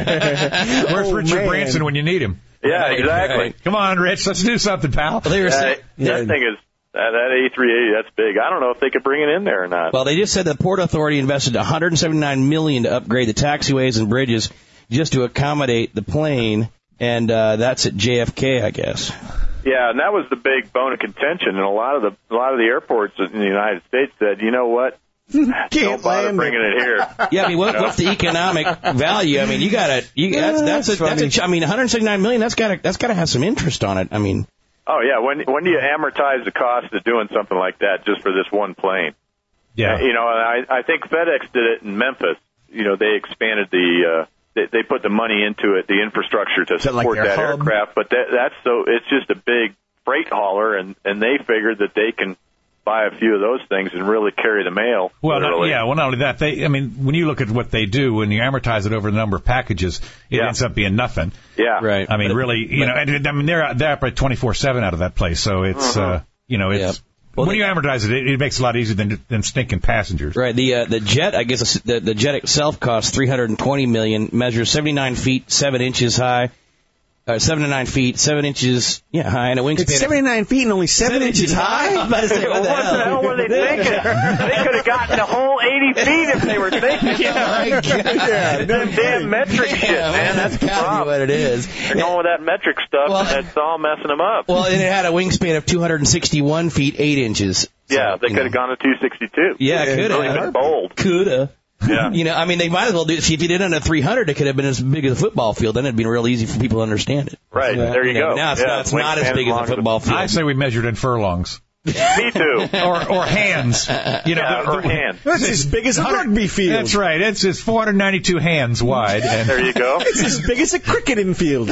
Where's Oh, Richard man. Branson when you need him? Yeah, Right, exactly. right. Come on, Rich, let's do something, pal. Well, they were Uh, saying, that thing is, that, that A three eighty, that's big. I don't know if they could bring it in there or not. well, they just said the Port Authority invested one hundred seventy-nine million dollars to upgrade the taxiways and bridges just to accommodate the plane, and uh, that's at J F K, I guess. Yeah, and that was the big bone of contention. And a lot of the a lot of the airports in the United States said, you know what? Don't bother land bringing it here. Yeah, I mean, what, what's the economic value? I mean, you gotta, you that's that's a, that's a, ch- I mean, one hundred seventy-nine million dollars. That's gotta that's gotta have some interest on it. I mean, Oh yeah, when when do you amortize the cost of doing something like that just for this one plane? Yeah. You know, and I I think FedEx did it in Memphis. You know, they expanded the. Uh, They, they put the money into it, the infrastructure to that like support their that hub? aircraft, but that, that's so it's just a big freight hauler, and and they figured that they can buy a few of those things and really carry the mail. Well, not, literally. yeah. Well, not only that, they. I mean, when you look at what they do, when you amortize it over the number of packages, it Yeah. ends up being nothing. Yeah. right. I mean, But- really, you know, and I mean, they're they operate twenty-four seven out of that place, so it's, uh, you know, it's. Yeah. Well, when they- you amortize it, it, it makes it a lot easier than than stinking passengers. Right. The uh, the jet, I guess the, the jet itself costs three hundred twenty million dollars, measures seventy-nine feet, seven inches high, uh, seven to nine feet, seven inches, yeah, high, and a wingspan. It's seventy-nine feet and only seven, inches high. I'm about to say, what the What the hell were they thinking? They could have gotten the whole eighty feet if they were thinking. Yeah, yeah, them damn metric shit, Yeah, man. That's That's the gotta be problem. what it is. They're going with that metric stuff, Well- and it's all messing them up. Well, and it had a wingspan of two hundred sixty-one feet, eight inches. yeah, So, they you could have know. gone to two sixty-two. Yeah, could Really have. been bold. Coulda. Yeah. You know, I mean, they might as well do. See, if you did it under three hundred, it could have been as big as a football field. Then it'd been real easy for people to understand it. Right, there you know, go. Now it's Yeah, not, it's not as wingspan big as long a as a- football field. I say we measured in furlongs Me too. or or hands. You know, Yeah, or, or hand. That's as big as a rugby field. That's right. It's it's four hundred ninety-two hands wide. And There you go. It's as big as a cricketing field.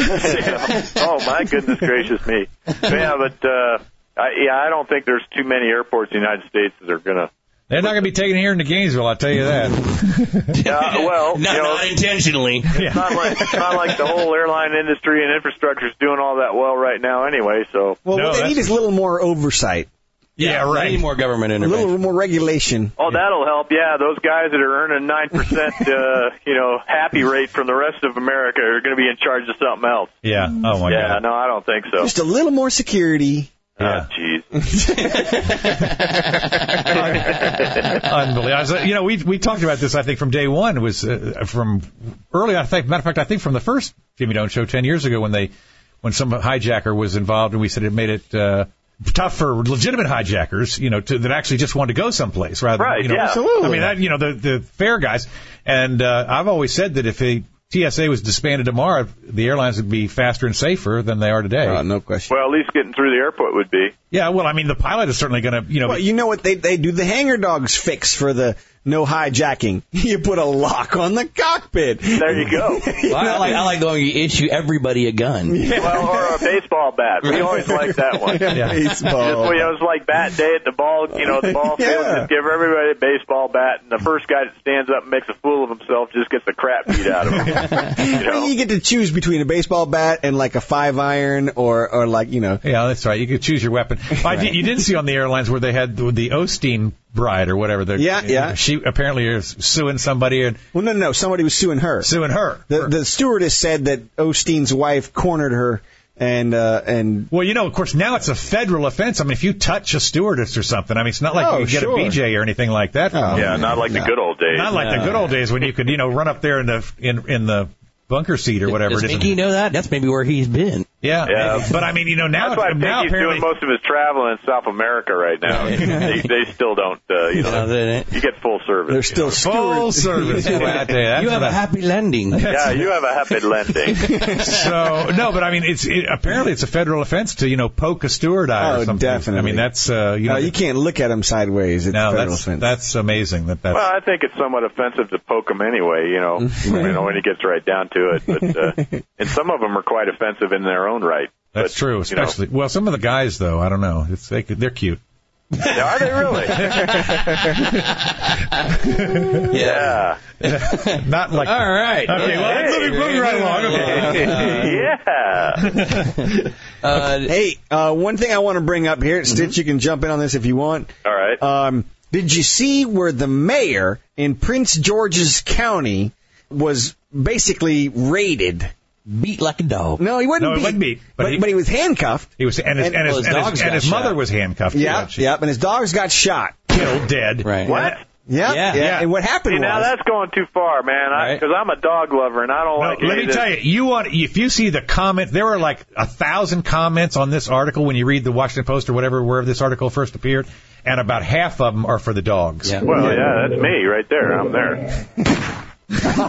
Oh my goodness gracious me. Yeah, but uh, I, yeah, I don't think there's too many airports in the United States that are gonna. they're not going to be taken here into Gainesville, I'll tell you that. Uh, well, no, you know, not intentionally. it's not like it's not like the whole airline industry and infrastructure is doing all that well right now anyway. So Well, No, what they that's- need is a little more oversight, Yeah, They right. need more government a intervention. little more regulation. oh, that'll help. Yeah, those guys that are earning nine percent, uh, you know, happy rate from the rest of America are going to be in charge of something else. Yeah. Oh my Yeah, God. no, I don't think so. Just a little more security. Oh, jeez. Unbelievable. I was, uh, you know, we we talked about this. I think from day one. It was uh, from early. I think, matter of fact, I think from the first Jimmy Don't show ten years ago when they when some hijacker was involved, and we said it made it uh, tough for legitimate hijackers, you know, to, that actually just wanted to go someplace rather. Right, than, you know, yeah. Absolutely. I mean, that, you know, the the fair guys. And uh, I've always said that if a T S A was disbanded tomorrow, the airlines would be faster and safer than they are today. Uh, no question. Well, at least getting through the airport would be. Yeah, well, I mean, the pilot is certainly going to, you know, Well, you know what they they do the hanger dogs fix for the no hijacking. You put a lock on the cockpit. There you go. Well, I like I like the one where you issue everybody a gun. Yeah. Well, or a baseball bat. We always like that one. Yeah. Baseball. Well, you know, it's like bat day at the ball, you know, the ball field. Yeah. Just give everybody a baseball bat, and the first guy that stands up and makes a fool of himself just gets the crap beat out of him. You know? You get to choose between a baseball bat and like a five iron, or or like you know. Yeah, that's right. You could choose your weapon. I did, you did see on the airlines where they had the, the Osteen bride or whatever. The, Yeah, yeah. She apparently is suing somebody and Well, no, no, no. Somebody was suing her. suing her. The the stewardess said that Osteen's wife cornered her, and uh, and Well, you know, of course, now it's a federal offense. I mean, if you touch a stewardess or something, I mean, it's not like Oh, you can get sure. a B J or anything like that. From Oh. Yeah, not like the good old days. Not like the good old days when you could, you know, run up there in the in in the bunker seat or whatever. Does it is. Mickey know that? That's maybe where he's been. Yeah, Yeah. but I mean, you know, now That's why I think now he's apparently doing most of his traveling in South America right now. they, they still don't, uh, you No, know, they- you get full service. they're still full stewards. service. Boy, I tell you, that's You have what a I- happy landing. Yeah, you have a happy landing. So no, but I mean, it's it, apparently it's a federal offense to you know poke a steward eye Oh, or something. definitely. I mean, that's uh, you know, Uh, you can't look at him sideways. It's no, a federal that's offense. that's amazing that that's. Well, I think it's somewhat offensive to poke him anyway, you know, you know, when he gets right down to it. But uh, and some of them are quite offensive in their own right. That's But, true, you know, especially well, some of the guys though. I don't know. It's they could, they're cute. are they really? Yeah. Yeah. Not like. All right. Okay, well, Hey. moving, moving right along. Okay. Yeah. Uh, Hey, uh, one thing I want to bring up here, Stitch, you can jump in on this if you want. All right. Um, did you see where the mayor in Prince George's County was basically raided? beat like a dog. No, he wasn't No, he beat. wasn't beat, but But, he- but he was handcuffed. He was, and his, And- and his, well, his and his, dogs and got his mother shot. was handcuffed. Yeah, She- yeah, and his dogs got shot. Killed, dead. Right. What? Yeah, Yeah. yeah. Yeah. And what happened See, now was, that's going too far, man. Right. Because I'm a dog lover, and I don't No, like let any me of this. tell you, you want if you see the comment, there were like a thousand comments on this article when you read the Washington Post or whatever, wherever this article first appeared, and about half of them are for the dogs. Yeah. Well, yeah, that's me right there. I'm there. Oh,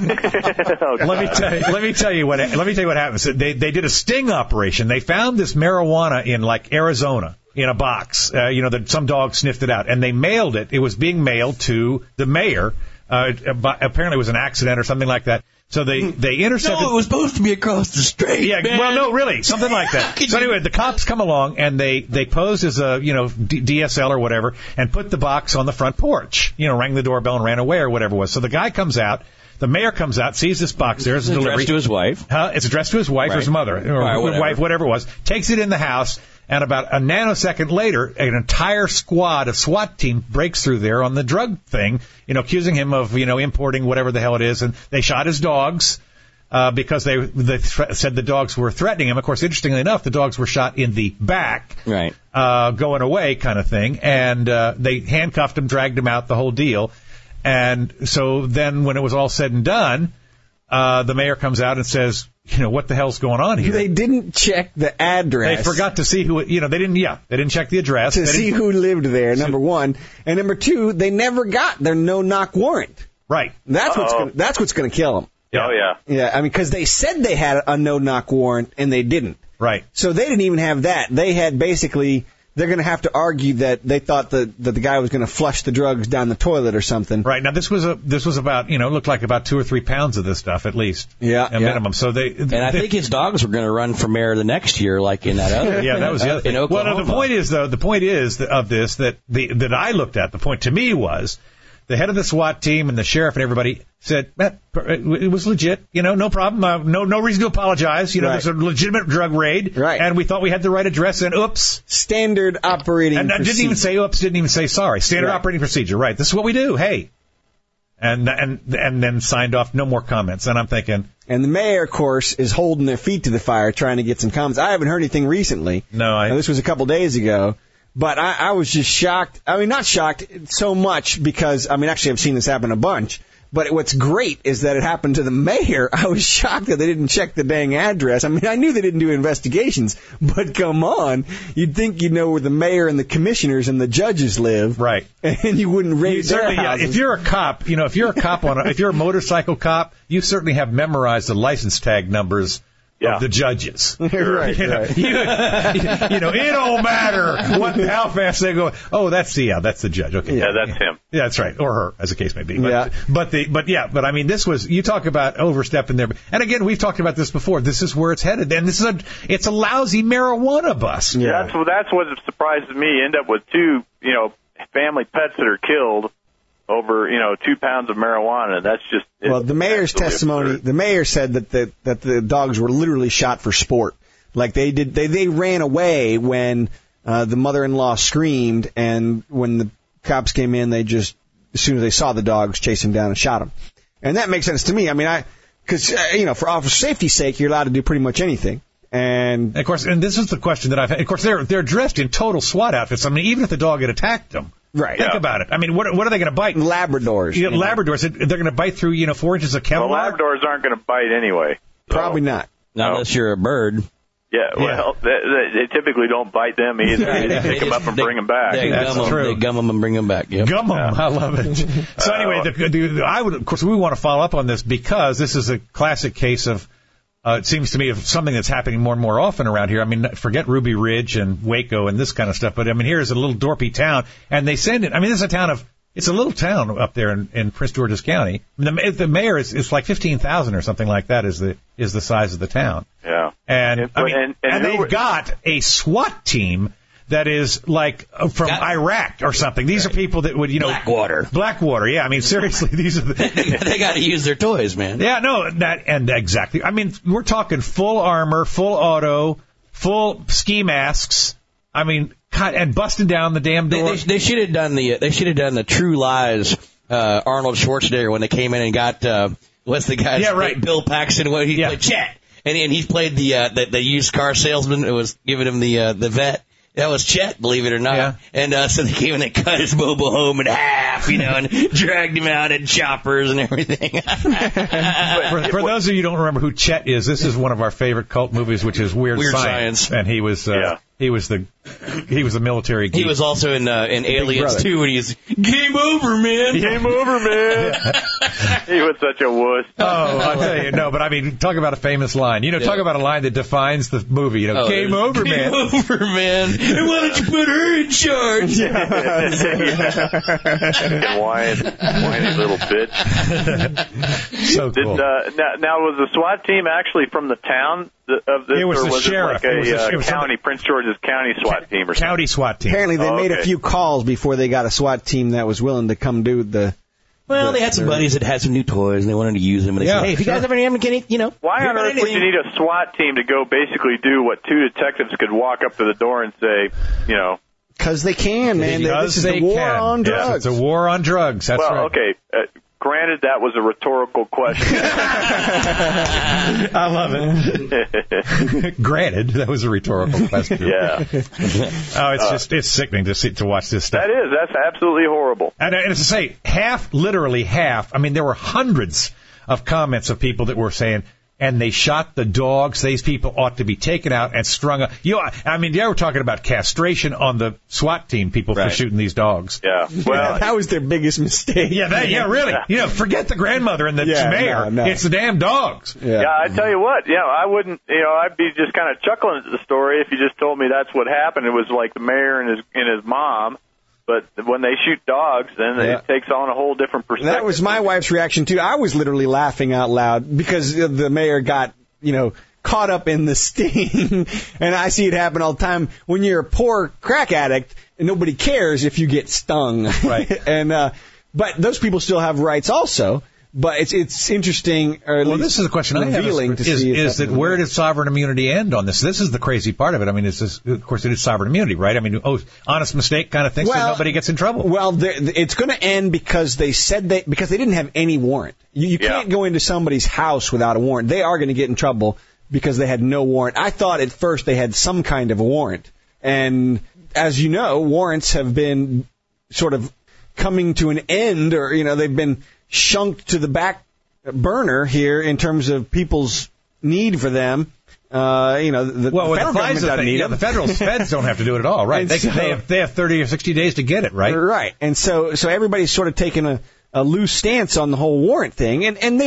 Let me tell you, let me tell you what let me tell you what happened. So they they did a sting operation. They found this marijuana in like Arizona in a box. Uh, you know that some dog sniffed it out, and they mailed it. It was being mailed to the mayor. Uh, apparently, it was an accident or something like that. So they they intercepted. No, it was supposed to be across the street. Yeah, man. well, no, really, something like that. So anyway, the cops come along and they they posed as a you know D- DSL or whatever, and put the box on the front porch. You know, rang the doorbell and ran away or whatever it was. So the guy comes out. The mayor comes out, sees this box there. It's a It's delivery. addressed to his wife. Huh? It's addressed to his wife or Right. his mother, or Right, whatever. wife, whatever it was. Takes it in the house, and about a nanosecond later, an entire squad of SWAT team breaks through there on the drug thing, you know, accusing him of, you know, importing whatever the hell it is, and they shot his dogs. Uh, because they they thre- said the dogs were threatening him. Of course, interestingly enough, the dogs were shot in the back, Right. uh, going away kind of thing. And uh, they handcuffed him, dragged him out, the whole deal. And so then when it was all said and done, uh, the mayor comes out and says, you know, what the hell's going on here? they didn't check the address. They forgot to see who, it- you know, they didn't, yeah, they didn't check the address. to They see didn't- who lived there, number one. And number two, they never got their no-knock warrant. Right. That's what's Uh-oh. gonna, that's what's going to kill them. Oh, yeah. Yeah, I mean, because they said they had a no-knock warrant, and they didn't. Right. So they didn't even have that. They had basically, they're going to have to argue that they thought that, that the guy was going to flush the drugs down the toilet or something. Right. Now, this was a, this was about, you know, it looked like about two or three pounds of this stuff at least. Yeah, A yeah. minimum. So they, And I think his dogs were going to run for mayor the next year, like in that other. Yeah, that was the other in thing. Well, Oklahoma. no, the point is, though, the point is that, of this that the that I looked at. The point to me was the head of the SWAT team and the sheriff and everybody said eh, it was legit. You know, no problem. Uh, no, no reason to apologize. You know, Right. there's a legitimate drug raid, Right. And we thought we had the right address. And oops, Standard operating and I didn't even procedure. say oops. Didn't even say sorry. Standard Right. operating procedure. Right. This is what we do. Hey. And and and then signed off. No more comments. And I'm thinking, And the mayor, of course, is holding their feet to the fire, trying to get some comments. I haven't heard anything recently. no, I. Now, this was a couple days ago. But I, I was just shocked. I mean, not shocked so much because, I mean, actually I've seen this happen a bunch. But what's great is that it happened to the mayor. I was shocked that they didn't check the dang address. I mean, I knew they didn't do investigations, but come on. You'd think you'd know where the mayor and the commissioners and the judges live. Right. And you wouldn't raid You their certainly, yeah, houses. if you're a cop, you know, if you're a cop on a, if you're a motorcycle cop, you certainly have memorized the license tag numbers Yeah. of the judges. right, You know, right. you, you know, it don't matter what how fast they go. Oh, that's the yeah, that's the judge. Okay, Yeah, that's him. Yeah, that's right, or her, as the case may be. But, Yeah. but the but yeah, but I mean, this was you talk about overstepping there. And again, we've talked about this before. This is where it's headed, and this is a it's a lousy marijuana bus. Yeah. That's that's what surprises me. You end up with two, you know, family pets that are killed over, you know, two pounds of marijuana. That's just Well, the mayor's absolutely testimony, absurd. the mayor said that the, that the dogs were literally shot for sport. Like they did, they, they ran away when uh, the mother-in-law screamed, and when the cops came in, they just, as soon as they saw the dogs, chased him down and shot him. And that makes sense to me. I mean, I, because, uh, you know, for officer safety's sake, you're allowed to do pretty much anything. And, And of course, and this is the question that I've had. Of course, they're they're dressed in total SWAT outfits. I mean, even if the dog had attacked them, right. think about it. I mean, what what are they going to bite? Labradors. You know, you know. Labradors, they're going to bite through, you know, four inches of Well, Kevlar. Labradors aren't going to bite anyway. So, Probably not. Not unless you're a bird. Yeah, well, they, they, they typically don't bite them either. They pick them up and bring them back. They That's gum 'em, true. They gum them and bring them back. Yep. Gum 'em. I love it. So anyway, the, the, I would, of course, we want to follow up on this because this is a classic case of, uh, it seems to me, of something that's happening more and more often around here. I mean, forget Ruby Ridge and Waco and this kind of stuff, but I mean, here's a little dorpy town, and they send it. I mean, this is a town of, it's a little town up there in, in Prince George's County. I mean, the, the mayor is, is like fifteen thousand or something like that is the is the size of the town. Yeah. And And- I mean, and- and and who- they've got a SWAT team that is like uh, from Got- Iraq or something. These are people that would, you know, Blackwater. Blackwater. Yeah, I mean, seriously, these are the. They got to use their toys, man. Yeah, no, that and exactly. I mean, we're talking full armor, full auto, full ski masks. I mean, cut and busting down the damn They, door. they, they should have done the they should have done the True Lies uh, Arnold Schwarzenegger when they came in and got uh, what's the guy's Yeah, name? right. Bill Paxton. What he Yeah. played Chet, and and he played the uh, the, the used car salesman who was giving him the uh, the vet. That was Chet, believe it or not. Yeah. And uh, so they came and they cut his mobile home in half, you know, and dragged him out in choppers and everything. For, for those of you who don't remember who Chet is, this is one of our favorite cult movies, which is Weird, Weird Science. Science. And he was uh, Yeah. he was the he was the military geek. He was also in uh, in Aliens Brother. too, and he's game over, man. Game over, man. He was such a wuss. Oh, I tell you, no, but I mean, talk about a famous line. You know, talk Yeah. about a line that defines the movie. You know, Oh, game there's- over, game man. over, man. And why don't you put her in charge? Fucking whiny, whiny little bitch. So Did, cool. uh, now, now, was the SWAT team actually from the town th- of this, It was or the was sheriff. it like It was a the- uh, it was county, Prince George's County SWAT team or something? County SWAT team. Apparently, they Oh, made a okay. few calls before they got a SWAT team that was willing to come do the. Well, they had some buddies that had some new toys, and they wanted to use them. And they Yeah, said, "Hey, if you guys sure. ever need any, you know, Why hear on about earth would anything." you need a SWAT team to go basically do what two detectives could walk up to the door and say, you know, Because they can, man. Because This is they the war can. on Yes, drugs. it's a war on drugs. That's well, right. okay, uh, granted that was a rhetorical question. I love it. Granted, that was a rhetorical question. Yeah. Oh, it's just it's sickening to see to watch this stuff. That is, that's absolutely horrible. And, and to say half, literally half. I mean, there were hundreds of comments of people that were saying, and they shot the dogs. These people ought to be taken out and strung up. You, know, I mean, they were talking about castration on the SWAT team people Right. for shooting these dogs. Yeah. Well, that was their biggest mistake. Yeah, that, yeah, really. You know, forget the grandmother and the Yeah, mayor. no, no. It's the damn dogs. Yeah. yeah, I tell you what, yeah, I wouldn't, you know, I'd be just kind of chuckling at the story if you just told me that's what happened. It was like the mayor and his and his mom. But when they shoot dogs, then Yeah. it takes on a whole different perspective. That was my wife's reaction too. I was literally laughing out loud because the mayor got, you know, caught up in the sting. And I see it happen all the time when you're a poor crack addict and nobody cares if you get stung. Right. and uh but those people still have rights also. But it's it's interesting, or at Well, least this is the question I have: revealing is, to is, see if is that that's- where did sovereign immunity end on this? This is the crazy part of it. I mean, it's just, of course, it is sovereign immunity, right? I mean, oh, honest mistake kind of thing, so Well- nobody gets in trouble. Well, there- it's going to end because they said they because they didn't have any warrant. You, you Yeah. can't go into somebody's house without a warrant. They are going to get in trouble because they had no warrant. I thought at first they had some kind of a warrant, and as you know, warrants have been sort of coming to an end, or you know, they've been shunked to the back burner here in terms of people's need for them. Uh, you know, the, well, the with federal the government FISA doesn't thing, need yeah, them. the federal feds don't have to do it at all, right? And They, so- they have they have thirty or sixty days to get it, right? Right. And so so everybody's sort of taken a, a loose stance on the whole warrant thing, and and they've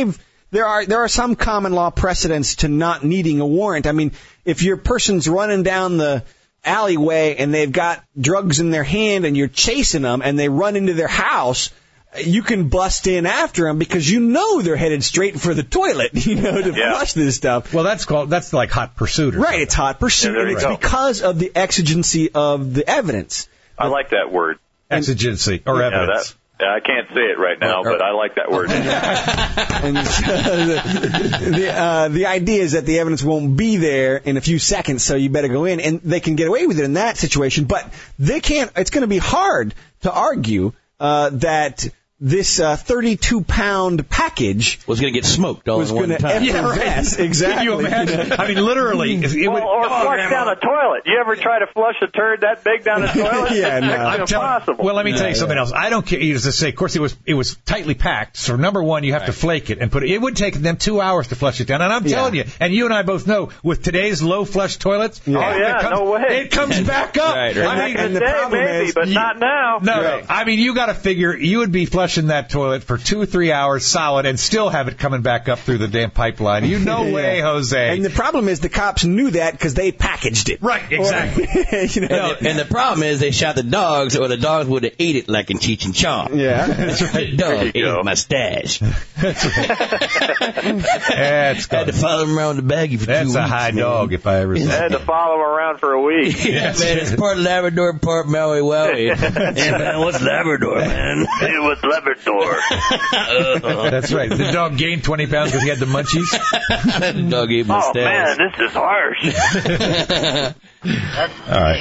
there are there are some common law precedents to not needing a warrant. I mean, if your person's running down the alleyway and they've got drugs in their hand and you're chasing them and they run into their house, you can bust in after them because you know they're headed straight for the toilet, you know, to Yeah. flush this stuff. Well, that's called that's like hot pursuit. Or Right, something. it's hot pursuit, Yeah, there and you it's go. because of the exigency of the evidence. I like that word. Exigency or Yeah, evidence. that, yeah, I can't say it right now, but I like that word. And the the, uh, the idea is that the evidence won't be there in a few seconds, so you better go in, and they can get away with it in that situation. But they can't. It's going to be hard to argue uh, that this uh, thirty-two pound package Was going to get smoked all was in one going to time. effervesce. Exactly. Can you imagine? I mean, literally. It would, Well, or oh, flush Grandma. down a toilet. You ever try to flush a turd that big down a toilet? Yeah, no. It's I'm telling- impossible. well, let me tell you something else. I don't care. As I say, of course, it was it was tightly packed. So number one, you have to flake it and put it. It would take them two hours to flush it down. And I'm Yeah. telling you, and you and I both know, with today's low flush toilets, Yeah. Oh, it yeah, comes, no way. it comes back up. Right, right. I mean, And the Today, problem maybe, is- but you- not now. No, Right. no. I mean, you got to figure you would be flushing that toilet for two, three hours solid and still have it coming back up through the damn pipeline. You no Yeah. way, Jose. And the problem is the cops knew that because they packaged it. Right, exactly. Or, you know, And the, and the problem is they shot the dogs, or the dogs would have ate it like in Cheech and Chong. yeah. The dog you go. ate my stash. That's Had to follow him around the baggie for That's two a weeks, high man. dog if I ever I saw had to follow him around for a week. Yeah, man, it's part Labrador, part Maui Wowie. Hey, man, what's Labrador, man? It was Labrador. That's right. The dog gained twenty pounds because he had the munchies. The dog ate my Oh, stash. man, this is harsh. All right.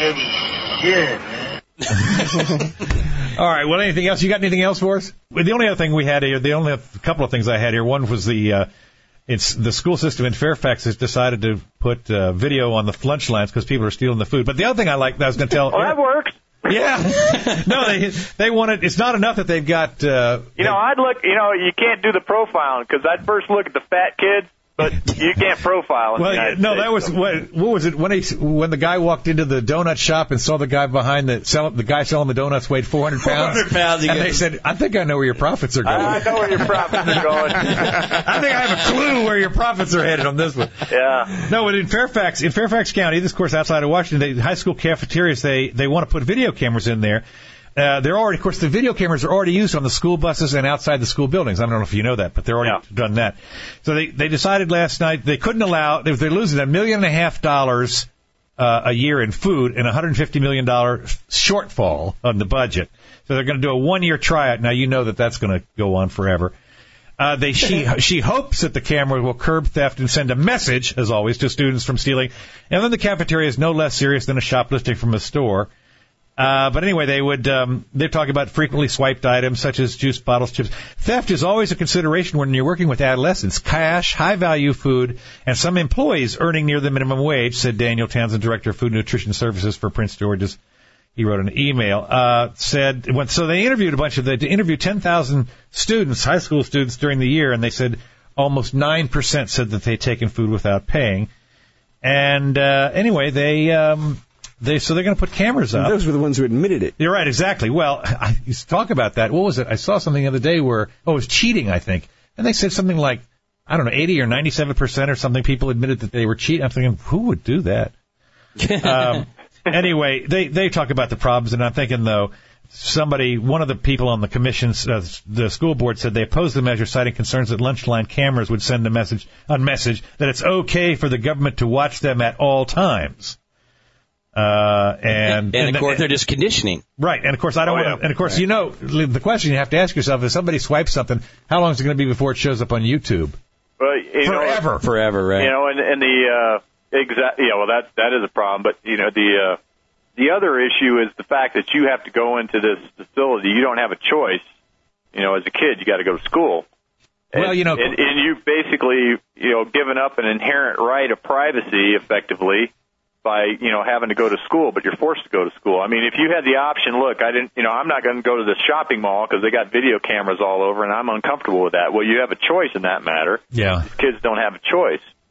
All right. Well, anything else? You got anything else for us? Well, the only other thing we had here, the only other couple of things I had here, one was the uh, it's the school system in Fairfax has decided to put uh, video on the lunch lines because people are stealing the food. But the other thing I like, I was going to tell. Well, that works. Yeah. No, they they wanted. It's not enough that they've got. Uh, You know, I'd look, you know, you can't do the profiling because I'd first look at the fat kids, but you can't profile in Well, the yeah, United no, States, that was so. what, what was it when he when the guy walked into the donut shop and saw the guy behind the sell, the guy selling the donuts weighed four hundred pounds. four hundred pounds, he and they goes- said, "I think I know where your profits are going." I, I know where your profits are going. I think I have a clue where your profits are headed on this one. Yeah. No, but in Fairfax, in Fairfax County, this of course outside of Washington, the high school cafeterias they they want to put video cameras in there. Uh, they're already, of course, the video cameras are already used on the school buses and outside the school buildings. I don't know if you know that, but they're already Yeah. done that. So they they decided last night they couldn't allow if they're losing a million and a half dollars uh, a year in food and a one hundred fifty million dollar shortfall on the budget. So they're going to do a one year tryout. Now you know that that's going to go on forever. Uh, they she she hopes that the camera will curb theft and send a message, as always, to students from stealing. And then the cafeteria is no less serious than a shoplifting from a store. Uh, but anyway, they would, um, they're talking about frequently swiped items such as juice bottles, chips. Theft is always a consideration when you're working with adolescents. Cash, high value food, and some employees earning near the minimum wage, said Daniel Townsend, Director of Food and Nutrition Services for Prince George's. He wrote an email, uh, said, when, so they interviewed a bunch of, they interviewed ten thousand students, high school students during the year, and they said almost nine percent said that they'd taken food without paying. And, uh, anyway, they, um, They so they're going to put cameras up. Those were the ones who admitted it. You're right, exactly. Well, I used to talk about that. What was it? I saw something the other day where oh, it was cheating, I think, and they said something like I don't know, eighty or ninety-seven percent or something. People admitted that they were cheating. I'm thinking, who would do that? um, anyway, they they talk about the problems, and I'm thinking though. Somebody, one of the people on the commission's, uh, the school board said they opposed the measure, citing concerns that lunch line cameras would send a message, a message that it's okay for the government to watch them at all times. Uh, and, and, and of course, they're just conditioning. Right. And of course, I don't Oh, want yeah. to, and of course, right. You know, the question you have to ask yourself is somebody swipes something, how long is it going to be before it shows up on YouTube? Well, you Forever. Know, Forever, right. You know, and, and the, uh, exact, yeah, well, that, that is a problem. But, you know, the, uh, the other issue is the fact that you have to go into this facility. You don't have a choice. You know, as a kid, you got to go to school. And, Well, you know, and, and you've basically, you know, given up an inherent right of privacy, effectively, by, you know, having to go to school, but you're forced to go to school. I mean, if you had the option, look, I didn't, you know, I'm not going to go to the shopping mall because they got video cameras all over, and I'm uncomfortable with that. Well, you have a choice in that matter. Yeah. Kids don't have a choice.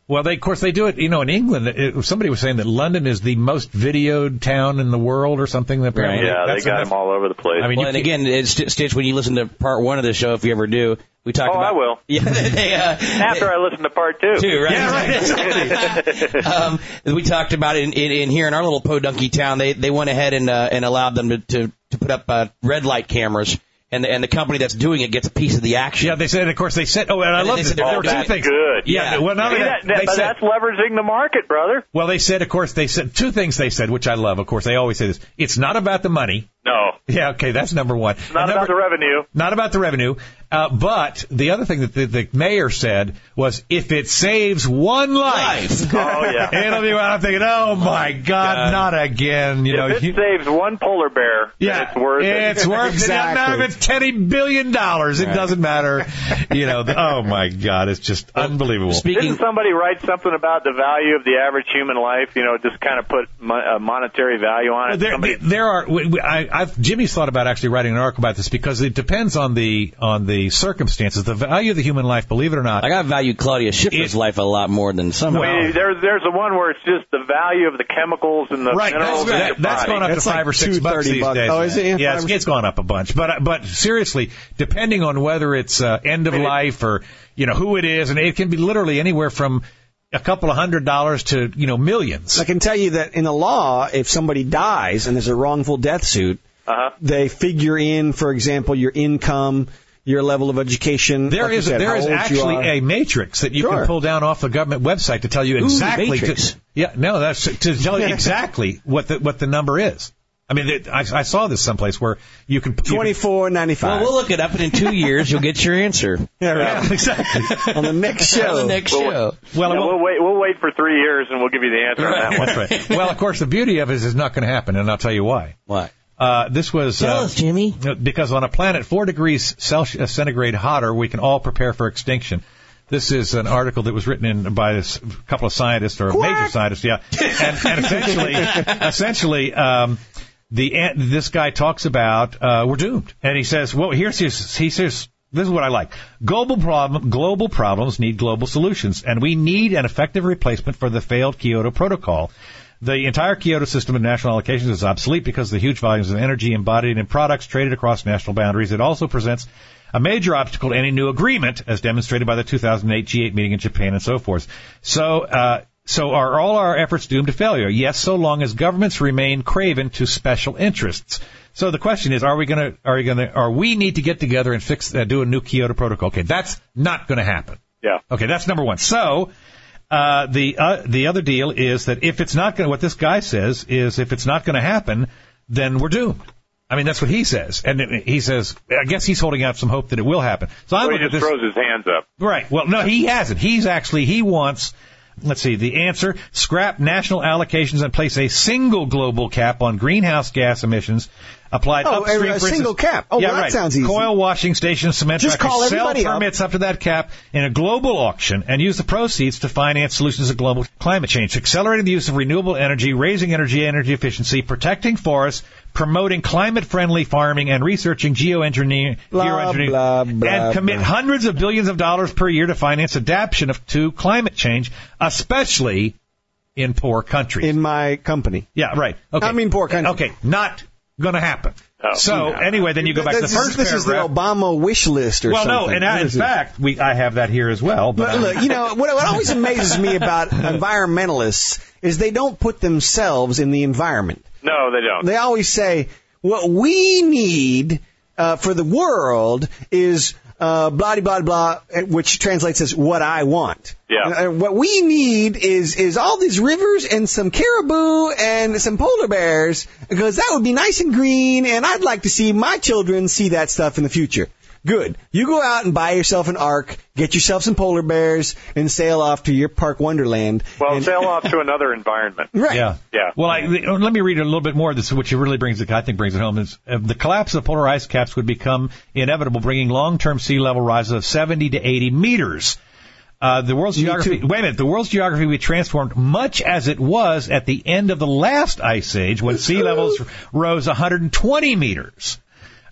Well, they, of course, they do it, you know, in England. It, somebody was saying that London is the most videoed town in the world or something. That apparently Yeah, they that's got enough. them all over the place. I mean, Well, you and can't- again, it's, Stitch, when you listen to part one of the show, if you ever do, we talked Oh, about. I will. Yeah, they, uh, After I listen to part two. Two, right? Yeah, right, exactly. um, we talked about it in, in, in here in our little podunky town. They they went ahead and uh, and allowed them to to, to put up uh, red light cameras, and the, and the company that's doing it gets a piece of the action. Yeah, they said, of course, they said, oh, and I And love they this. said they're There were two all things. good. Yeah, Yeah. well, not See, only that, that, that, they but said, that's leveraging the market, brother. well, they said, of course, they said two things they said, which I love, of course. They always say this. It's not about the money. No, Yeah, okay, that's number one. not And about number- the revenue. Not about the revenue. Uh, but the other thing that the, the mayor said was, if it saves one life, Oh, yeah. it'll be. I'm thinking, oh my God, God. not again. You know, If it you- saves one polar bear, yeah, then it's worth it. It's worth Exactly. it. Now, if it's ten billion dollars, it doesn't matter. You know, the, oh my God, it's just unbelievable. Speaking, Didn't somebody write something about the value of the average human life? You know, just kind of put mo- a monetary value on it. There, Somebody, there are. we- we- I, I've, Jimmy's thought about actually writing an article about this because it depends on the on the circumstances. The value of the human life, believe it or not. I got valued Claudia Schiffer's It- life a lot more than some. I mean, there's there's the one where it's just the value of the chemicals and the Right, minerals that's, in that, your that's body. gone up That's to like five or six two bucks thirty these bucks. days. Oh, is it? Yeah, Yeah, five it's, or it's gone up a bunch. But but seriously, depending on whether it's uh, end of life or you know who it is, and it can be literally anywhere from a couple of hundred dollars to you know millions. I can tell you that in the law, if somebody dies and there's a wrongful death suit, Uh-huh. they figure in, for example, your income, your level of education. There like you is said, there how is old you actually are. a matrix that you Sure. can pull down off the government website to tell you exactly. matrix. To, yeah, no, that's to tell you exactly what the what the number is. I mean, it, I, I saw this someplace where you can you can- twenty-four ninety-five. Well, we'll look it up, and in two years you'll get your answer Yeah, right. Yeah, exactly. On the next on show. the next Well, show. Well, Yeah, it won't- we'll wait. We'll wait for three years, and we'll give you the answer on that one. that's right. Well, of course, the beauty of it is it's not going to happen, and I'll tell you why. What? Uh, this was Tell uh, us, Jimmy. because on a planet four degrees Celsius, uh, centigrade hotter, we can all prepare for extinction. This is an article that was written in by this couple of scientists or Quack. major scientists, yeah. And, and essentially, essentially, um, the an- this guy talks about uh, we're doomed, and he says, well, here's his, he says. This is what I like. Global problem, global problems need global solutions, and we need an effective replacement for the failed Kyoto Protocol. The entire Kyoto system of national allocations is obsolete because of the huge volumes of energy embodied in products traded across national boundaries. It also presents a major obstacle to any new agreement, as demonstrated by the two thousand eight G eight meeting in Japan and so forth. So, uh, so are all our efforts doomed to failure? Yes, so long as governments remain craven to special interests. So the question is, are we going to, are we going to, are we need to get together and fix, uh, do a new Kyoto Protocol? Okay, that's not going to happen. Yeah. Okay, that's number one. So, uh, the, uh, the other deal is that if it's not going to, what this guy says is if it's not going to happen, then we're doomed. I mean, that's what he says. And he says, I guess he's holding out some hope that it will happen. So I So look he at just this. throws his hands up. Right. Well, no, he hasn't. He's actually, he wants, let's see, the answer, scrap national allocations and place a single global cap on greenhouse gas emissions applied Oh, upstream. a- a for single instance- cap. Oh, yeah, well, that right. sounds easy. Coil washing stations, cement Just factories, call sell everybody up. permits up to that cap in a global auction and use the proceeds to finance solutions to global climate change, accelerating the use of renewable energy, raising energy energy efficiency, protecting forests, promoting climate-friendly farming, and researching geoengineering, Blah, geoengineering blah, blah, and commit blah. hundreds of billions of dollars per year to finance adaptation of, to climate change, especially in poor countries. In my company. yeah, right. Okay. I mean poor country. Okay, not going to happen. Oh, so no. anyway, then you go back to this the first is, this is the paragraph. Obama wish list or well, something. no, and I, What in is it? fact, we I have that here as well. But But look, you know, what, what always amazes me about environmentalists is they don't put themselves in the environment. No, they don't. They always say, what we need uh, for the world is uh, blah, blah, blah, which translates as what I want. Yeah. Uh, what we need is is all these rivers and some caribou and some polar bears, because that would be nice and green, and I'd like to see my children see that stuff in the future. Good. You go out and buy yourself an ark, get yourself some polar bears, and sail off to your park wonderland. Well, and, sail off to another environment. right. Yeah. Yeah. Well, I, let me read a little bit more. This is what really brings it, I think brings it home. Is uh, the collapse of polar ice caps would become inevitable, bringing long-term sea level rises of seventy to eighty meters. Uh, the world's Me geography, too. wait a minute, the world's geography will be transformed much as it was at the end of the last ice age when sea levels rose one hundred twenty meters.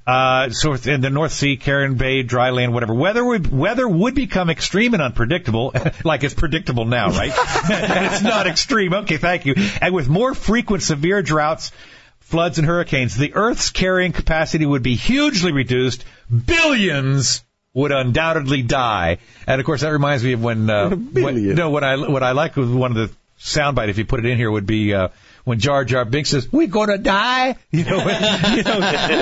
Uh, so in the North Sea, Caribbean Bay, dry land, whatever. Weather would, weather would become extreme and unpredictable, like it's predictable now, right? And it's not extreme. Okay, thank you. And with more frequent severe droughts, floods, and hurricanes, the Earth's carrying capacity would be hugely reduced. Billions would undoubtedly die. And of course, that reminds me of when, uh, when no, what I, what I like with one of the soundbite, if you put it in here, would be, uh, when Jar Jar Binks says, "We gonna die," you know, when, you know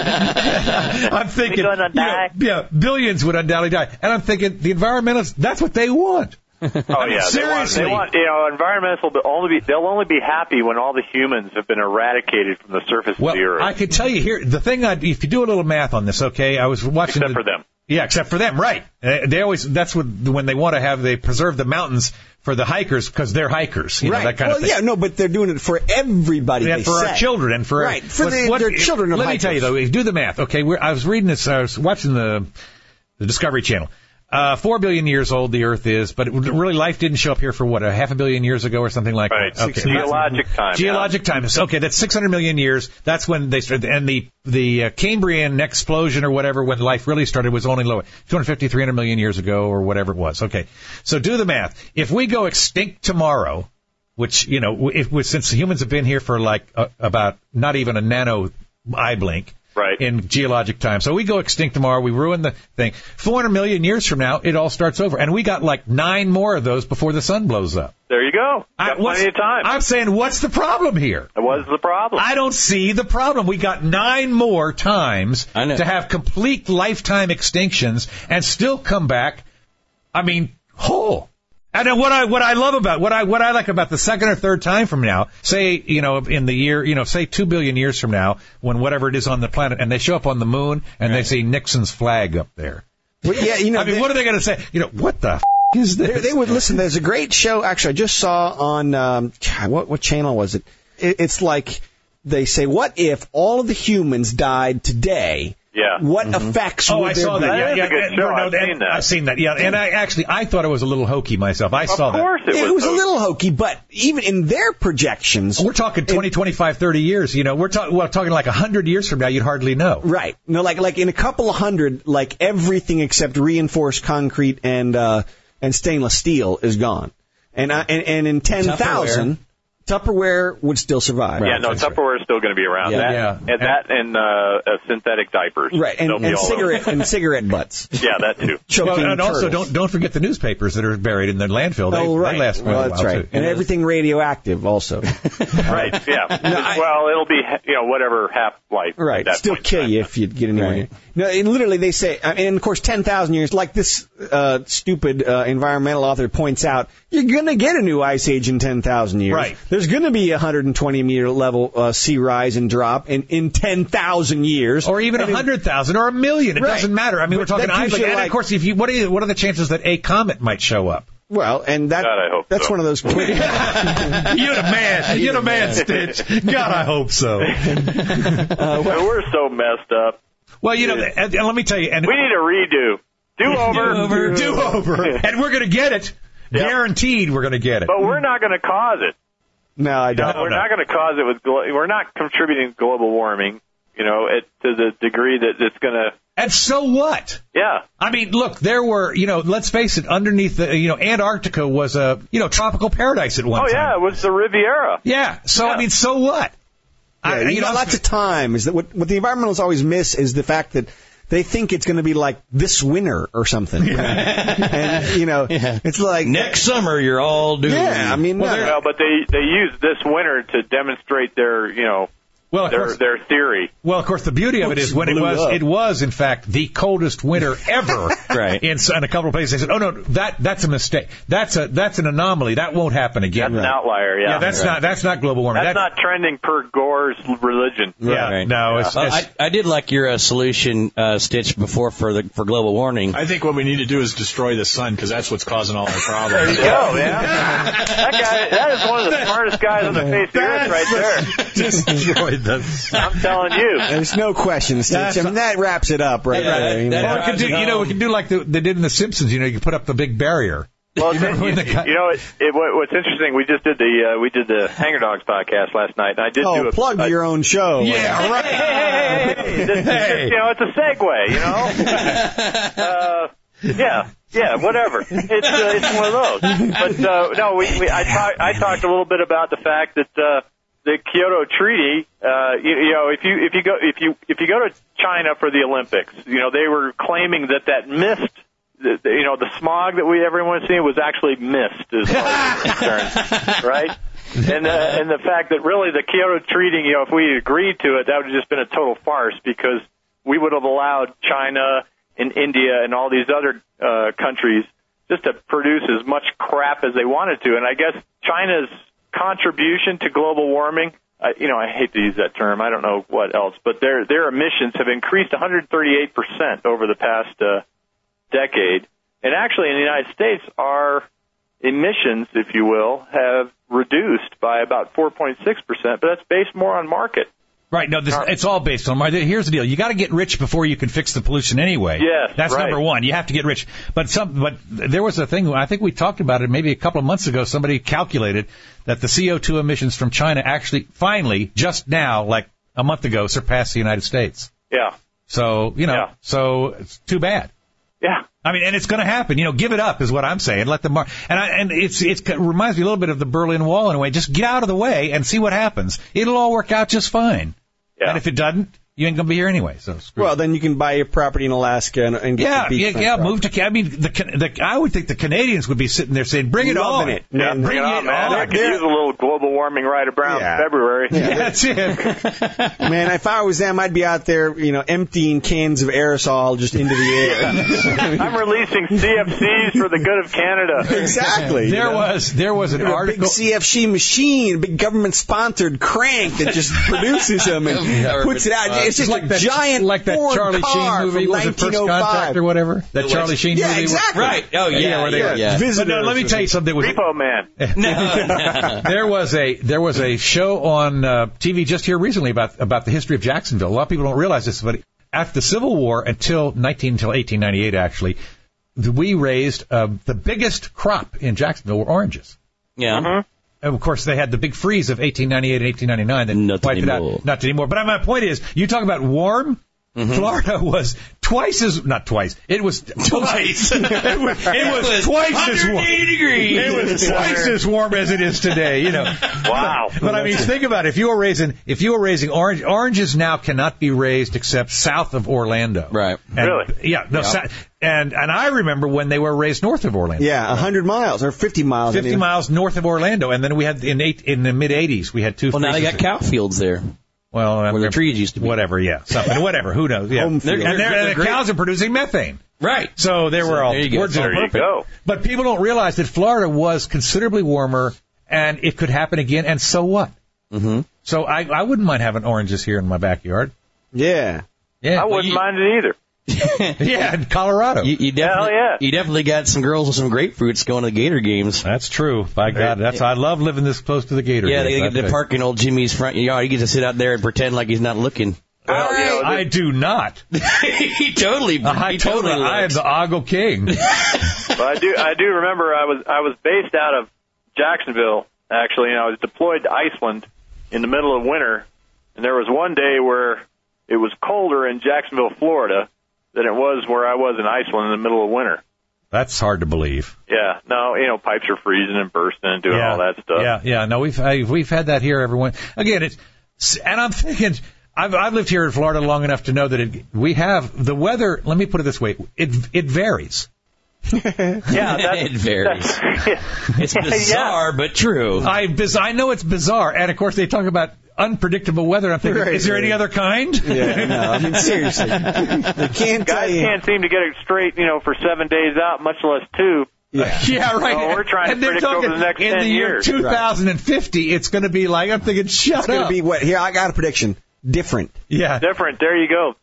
I'm thinking, we gonna die. You know, yeah, billions would undoubtedly die, and I'm thinking the environmentalists, that's what they want. Oh I mean, yeah, seriously. They want, they want, you know, environmental. But only be, they'll only be happy when all the humans have been eradicated from the surface well, of the earth. I can tell you here, the thing, I, if you do a little math on this, okay, I was watching. Except the, for them. Yeah, except for them, right? Uh, they always, that's what when they want to have, they preserve the mountains for the hikers because they're hikers, you right. know, that kind well, of thing. yeah, no, but they're doing it for everybody. Yeah, they for say. our children and for right for what, the, what, their children. Of let hikers. me tell you though, if you do the math. Okay, we're, I was reading this. I was watching the the Discovery Channel. Uh, four billion years old the Earth is, but it, really life didn't show up here for what, a half a billion years ago or something like right. that. Okay. Geologic time. Geologic yeah. time. Okay, that's six hundred million years. That's when they started, and the the uh, Cambrian explosion or whatever, when life really started, was only low, two hundred fifty, three hundred million years ago or whatever it was. Okay, so do the math. If we go extinct tomorrow, which, you know, if, since humans have been here for like uh, about not even a nano eye blink. Right. In geologic time. So we go extinct tomorrow, we ruin the thing. four hundred million years from now, it all starts over. And we got like nine more of those before the sun blows up. There you go. I, Got plenty of time. I'm saying, what's the problem here? What's the problem? I don't see the problem. We got nine more times I know. to have complete lifetime extinctions and still come back, I mean, whole. And then what I what I love about what I what I like about the second or third time from now, say, you know, in the year, you know, say two billion years from now, when whatever it is on the planet, and they show up on the moon and right. they see Nixon's flag up there. Well, yeah, you know, I mean, they, what are they going to say? You know, what the f- is this? They, they would listen. There's a great show. Actually, I just saw on um, what what channel was it? it? It's like they say, what if all of the humans died today? Yeah. What mm-hmm. effects oh, would I there saw be? that. Yeah, That is yeah, a good and, show. no, no, I've seen and, that. I've seen that. Yeah, and I actually I thought it was a little hokey myself. I of saw that. Of course it was. It was hokey. a little hokey, but even in their projections, we're talking twenty, twenty-five, thirty years. You know, we're talking well, talking like a hundred years from now. You'd hardly know. Right. No, like like in a couple of hundred, like everything except reinforced concrete and uh, and stainless steel is gone. And uh, and, and in ten thousand. Tupperware would still survive. Yeah, no, Tupperware is still going to be around. Yeah, that, yeah. And that and uh, uh, synthetic diapers. Right, and, They'll be and all cigarette over. and cigarette butts. Yeah, that too. Choking Well, and also turtles. don't don't forget the newspapers that are buried in the landfill. They, oh, right. they last well, quite a that's while right. too. And everything radioactive also. Right, yeah. I- well, it'll be, you know, whatever half-life. Right, at that still point kill in you time. if you get anywhere. Right. near. No, and literally they say, I mean, and of course, ten thousand years, like this uh, stupid uh, environmental author points out, you're going to get a new ice age in ten thousand years. Right. There's going to be a one hundred twenty meter level uh, sea rise and drop in, in ten thousand years. Or even a And it- hundred thousand or a million. It Right. doesn't matter. I mean, we're But talking that ice. gives you, And like- of course, if you what are you, what are the chances that a comet might show up? Well, and that God, I hope that's so. one of those quick. You're the man. You're the man, Stitch. God, I hope so. But we're so messed up. Well, you know, and, and let me tell you, and We need a redo. Do over. do over, and we're going to get it. Yep. Guaranteed, we're going to get it. But we're not going to cause it. no, I No, don't. we're no. not going to cause it with. Glo- we're not contributing to global warming. You know, it, to the degree that it's going to. And so what? Yeah. I mean, look, there were, you know, let's face it, underneath the, you know, Antarctica was a, you know, tropical paradise at one Oh time. yeah, it was the Riviera. Yeah. So, Yeah. I mean, so what? Yeah, I, you, you got know, lots of time. Is that what, what the environmentalists always miss is the fact that they think it's going to be like this winter or something. And, you know, Yeah. it's like... Next summer, you're all doomed. Yeah, I mean, Well, no. but they they used this winter to demonstrate their you know well, of their course, their theory. well, of course, the beauty of it is when it Blew was, up. it was, in fact, the coldest winter ever. Right. In, in a couple of places, they said, "Oh no, that that's a mistake. That's a that's an anomaly. That won't happen again." That's an outlier. Yeah. Yeah, that's Right. not that's not global warming. That's not trending per Gore's religion. Yeah, Right. no, it's, Uh, it's I, I did like your uh, solution, uh, Stitch, before for the for global warming. I think what we need to do is destroy the sun because that's what's causing all our There problems. you go, man. That guy, that is one of the smartest guys on the face of the earth right there. destroyed them. I'm telling you. There's no question, Stitch. I mean, that wraps it up right Yeah, there. You that- know? Or we could do, you know, we could do like the, they did in The Simpsons. You know, you could put up the big barrier. Well, it's, you, you know, it, it, what, what's interesting, we just did the uh, we did the Hanger Dogs podcast last night, and I did oh, do a plug a, your own show. Yeah, right. Hey, hey, hey, hey. This, this, you know, it's a segue, you know. uh, yeah, yeah, whatever. It's uh, it's one of those. But uh, no, we, we I talked I talked a little bit about the fact that uh, the Kyoto Treaty. Uh, you, you know, if you if you go if you if you go to China for the Olympics, you know, they were claiming that that mist. The, the, you know, the smog that we everyone was seeing was actually mist, as far as concerned, right? And uh, and the fact that really the Kyoto Treaty, you know, if we agreed to it, that would have just been a total farce because we would have allowed China and India and all these other uh, countries just to produce as much crap as they wanted to. And I guess China's contribution to global warming, uh, you know, I hate to use that term, I don't know what else, but their their emissions have increased one hundred thirty-eight percent over the past uh, decade. And actually in the United States, our emissions, if you will, have reduced by about four point six percent, but that's based more on market. Right. No, this, it's all based on market. Here's the deal. You got to get rich before you can fix the pollution anyway. Yes, That's right. number one. You have to get rich. But some, but there was a thing, I think we talked about it maybe a couple of months ago. Somebody calculated that the C O two emissions from China actually finally, just now, like a month ago, surpassed the United States. Yeah. So, you know, Yeah. so it's too bad. Yeah. I mean, and it's going to happen. You know, give it up is what I'm saying. Let the mar- and I, and it's it's it reminds me a little bit of the Berlin Wall in a way. Just get out of the way and see what happens. It'll all work out just fine. Yeah. And if it doesn't, you ain't going to be here anyway. So screw Well, it. then you can buy your property in Alaska and, and get yeah, the beach. yeah, yeah. Move to. I mean, the, the I would think the Canadians would be sitting there saying, "Bring it Loving on, it. Yeah, And- bring it on, man. on." I could use a little global warming right around Yeah. February. Yeah, that's it. Man, if I was them, I'd be out there, you know, emptying cans of aerosol just into the air. I'm releasing C F Cs for the good of Canada. Exactly. There you know? was there was an a article. big C F C machine, a big government-sponsored crank that just produces them and puts it out. It's just like a that, giant like that Ford Charlie car Sheen movie, from was it First nineteen oh five. Contact or whatever? That Charlie Sheen Yeah, movie. exactly. Right. Oh, yeah, where they yeah, were- yeah. Visitors. But no, let me tell you something. There was Repo Man. No, no. there was a there was a show on uh, T V just here recently about about the history of Jacksonville. A lot of people don't realize this, but after the Civil War until nineteen until eighteen ninety-eight, actually, we raised uh, the biggest crop in Jacksonville were oranges. Yeah. Mm-hmm. And of course, they had the big freeze of eighteen ninety-eight and eighteen ninety-nine that Not wiped it anymore. out. Not anymore. But my point is, you talk about warm. Mm-hmm. Florida was twice as not twice. It was Twice. it was, it was twice as warm. one hundred eighty degrees. It was twice as warm as it is today. You know. Wow. But I mean, think about it. If you were raising, if you were raising orange, oranges now cannot be raised except south of Orlando. Right. And, Really? Yeah. No. Yeah. Sa- and and I remember when they were raised north of Orlando. Yeah, one hundred miles or fifty miles. Fifty anyway. miles north of Orlando, and then we had in eight in the mid eighties we had two. Well, now they got freezes. cow fields there. Well, I where the remember- trees used to be. Whatever. Yeah. Something. Whatever. Who knows? Yeah. Home They're- field. and, they're, They're- and they're the great. cows are producing methane. Right. So they were all there you go. words So are There you perfect. go. But people don't realize that Florida was considerably warmer, and it could happen again. And so what? Mm-hmm. So I, I wouldn't mind having oranges here in my backyard. Yeah. Yeah. I wouldn't you- mind it either. Yeah, in Colorado. You, you definitely, yeah. you definitely got some girls with some grapefruits going to the Gator games. That's true. By God, that's I love living this close to the Gator. Yeah, they games. get That's to it. park in old Jimmy's front yard. You get to sit out there and pretend like he's not looking. Well, you know, I do not. he totally, I he told totally you, I am looks. the Ogle King. But I do I do remember I was I was based out of Jacksonville actually, and I was deployed to Iceland in the middle of winter, and there was one day where it was colder in Jacksonville, Florida, than it was where I was in Iceland in the middle of winter. That's hard to believe. Yeah, no, you know, pipes are freezing and bursting and doing yeah. all that stuff. Yeah, yeah. No, we've I, we've had that here. Everyone, again, it's and I'm thinking. I've, I've lived here in Florida long enough to know that it, we have the weather. Let me put it this way: it it varies. Yeah, that's, it varies. That's, It's bizarre, but true. I biz- I know it's bizarre, and of course they talk about unpredictable weather. I'm thinking, Right, is there right. any other kind? Yeah, no, I mean, seriously. They can't tell guys you. can't seem to get it straight, you know, for seven days out, much less two. Yeah. Yeah, right. Well, we're trying to and they're predict over talking the next in ten the year years. two thousand fifty. It's going to be like I'm thinking, shut It's going up. to be what? Here, I got a prediction. Different. yeah. Different. There you go.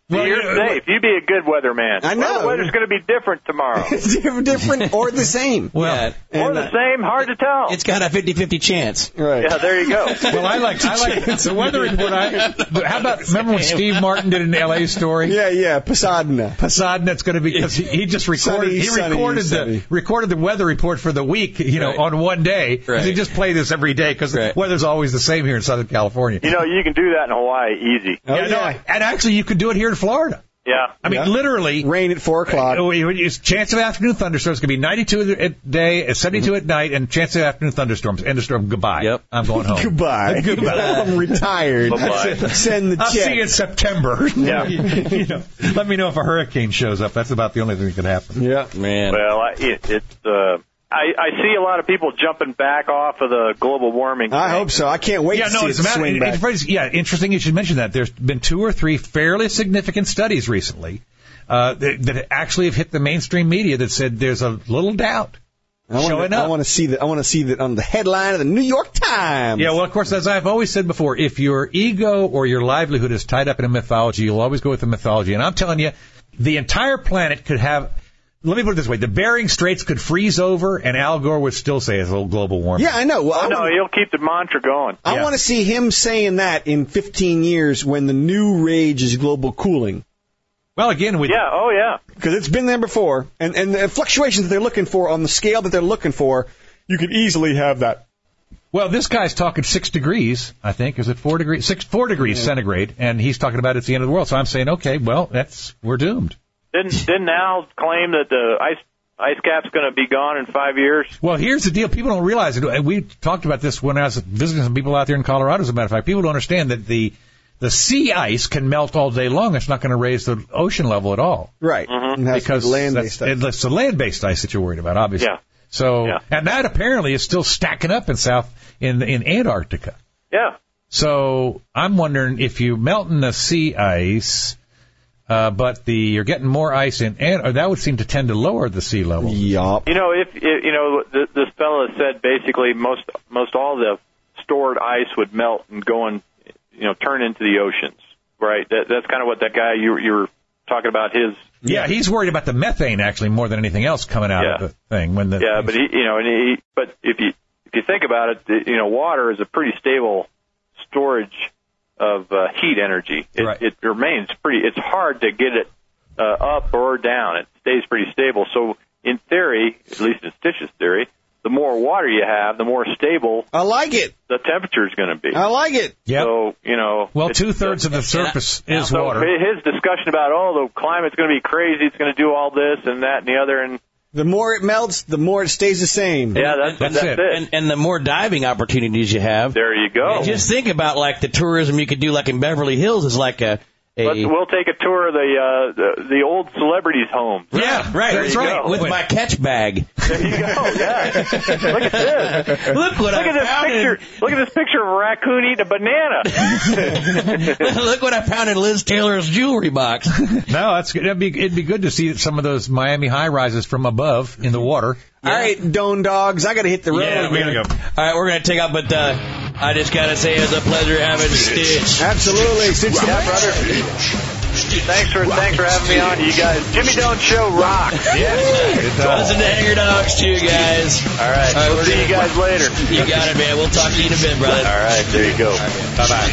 Well, You're yeah, safe. You be a good weatherman. I know. Well, the weather's going to be different tomorrow. It's different or the same. Well, Yeah. Or And, the uh, same, hard to tell. It's got a fifty-fifty chance. Right. Yeah, there you go. well, I like I like the weather report. I, how about remember when Steve Martin did an L A story? Yeah, yeah, Pasadena. Pasadena, it's going to be because he, he just recorded Sunny, he sunny, recorded sunny. the recorded the weather report for the week, you know, Right. on one day. 'Cause Right. They just play this every day because Right. the weather's always the same here in Southern California. You know, you can do that in Hawaii easy. Oh, yeah, no, yeah. and actually, you could do it here in Florida. Yeah. I mean, Yeah. literally. Rain at four o'clock. Oh, you- you- Chance of afternoon thunderstorms could be ninety-two a day, seventy-two at night, and chance of afternoon thunderstorms. End of storm. Goodbye. Yep. I'm going home. Goodbye. Goodbye. I'm retired. Bye-bye. Send the I'll check. see you in September. Yeah. you know, let me know if a hurricane shows up. That's about the only thing that could happen. Yeah. Man. Well, I, it, it's. Uh, I, I see a lot of people jumping back off of the global warming. I thing. hope so. I can't wait Yeah, to no, see it's it a matter. swing it- back. it's- yeah, interesting you should mention that. There's been two or three fairly significant studies recently uh, that, that actually have hit the mainstream media that said there's a little doubt I wanna- showing up. I want to see that. I want to see that on the headline of the New York Times. Yeah, well, of course, as I've always said before, if your ego or your livelihood is tied up in a mythology, you'll always go with the mythology. And I'm telling you, the entire planet could have. Let me put it this way: the Bering Straits could freeze over, and Al Gore would still say it's a little global warming. Yeah, I know. Well, I No, wanna- he'll keep the mantra going. I Yeah. want to see him saying that in fifteen years when the new rage is global cooling. Well, again, with Yeah, oh yeah. Because it's been there before. And, and the fluctuations that they're looking for on the scale that they're looking for, you could easily have that. well, this guy's talking six degrees. I think is it four degrees, six four degrees centigrade, and he's talking about it's the end of the world. So I'm saying, okay, well, that's we're doomed. Didn't didn't Al claim that the ice ice cap's going to be gone in five years? Well, here's the deal. People don't realize it. And we talked about this when I was visiting some people out there in Colorado, as a matter of fact. People don't understand that the the sea ice can melt all day long. It's not going to raise the ocean level at all. Right. Mm-hmm. It has to be Because land-based that's, stuff. it's the land-based ice that you're worried about, obviously. Yeah. So, Yeah. and that apparently is still stacking up in South, in, in Antarctica. Yeah. So I'm wondering if you melt in the sea ice, uh, but the you're getting more ice in, and that would seem to tend to lower the sea level. Yup. You know, if, if you know, th- this fellow said basically most most all the stored ice would melt and go and you know turn into the oceans. Right. That, that's kind of what that guy you you were talking about his. Yeah, he's worried about the methane actually more than anything else coming out Yeah. of the thing. When the Yeah, but he, you know, and he, but if you if you think about it, the- you know, water is a pretty stable storage of uh, heat energy. It, Right. it remains pretty. It's hard to get it uh, up or down. It stays pretty stable. So in theory, at least in Stitch's theory, the more water you have, the more stable I like it. the temperature is going to be. I like it. Yep. So you know, well, it's- two thirds of the surface is so water. his discussion about oh the climate's going to be crazy, it's going to do all this and that and the other, and The more it melts, the more it stays the same. yeah, that's That's that's, it. it. And, and the more diving opportunities you have. There you go. Just think about like the tourism you could do, like in Beverly Hills, is like a. a Let's, we'll take a tour of the uh, the, the old celebrities' home. yeah, right. There That's you right. go. With my catch bag. There you go. Yeah. Look at this. Look what Look I at this found. picture. Look at this picture of a raccoon eating a banana. In, look what I found in Liz Taylor's jewelry box. No, that's good. It'd be, it'd be good to see some of those Miami high rises from above in the water. All right, Doan Dogs, I got to hit the road. Yeah, we gotta go. All right, we're gonna take off, but uh, I just gotta say it's a pleasure having Stitch. Absolutely. Stitch the Yeah, brother. Thanks for thanks for having me on, you guys. Jimmy Don't Show rocks. Yeah. Listen to Hanger Dogs too, guys. All right. All right, We'll we're see gonna- you guys later. You got it, man. We'll talk to you in a bit, brother. All right. There you go. Bye bye.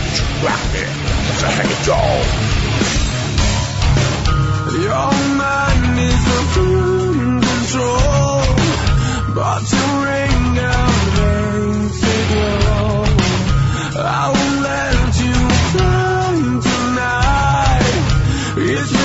The hang dog. Your mind is in control, but to rain down makes it grow. I will let you fly tonight. It's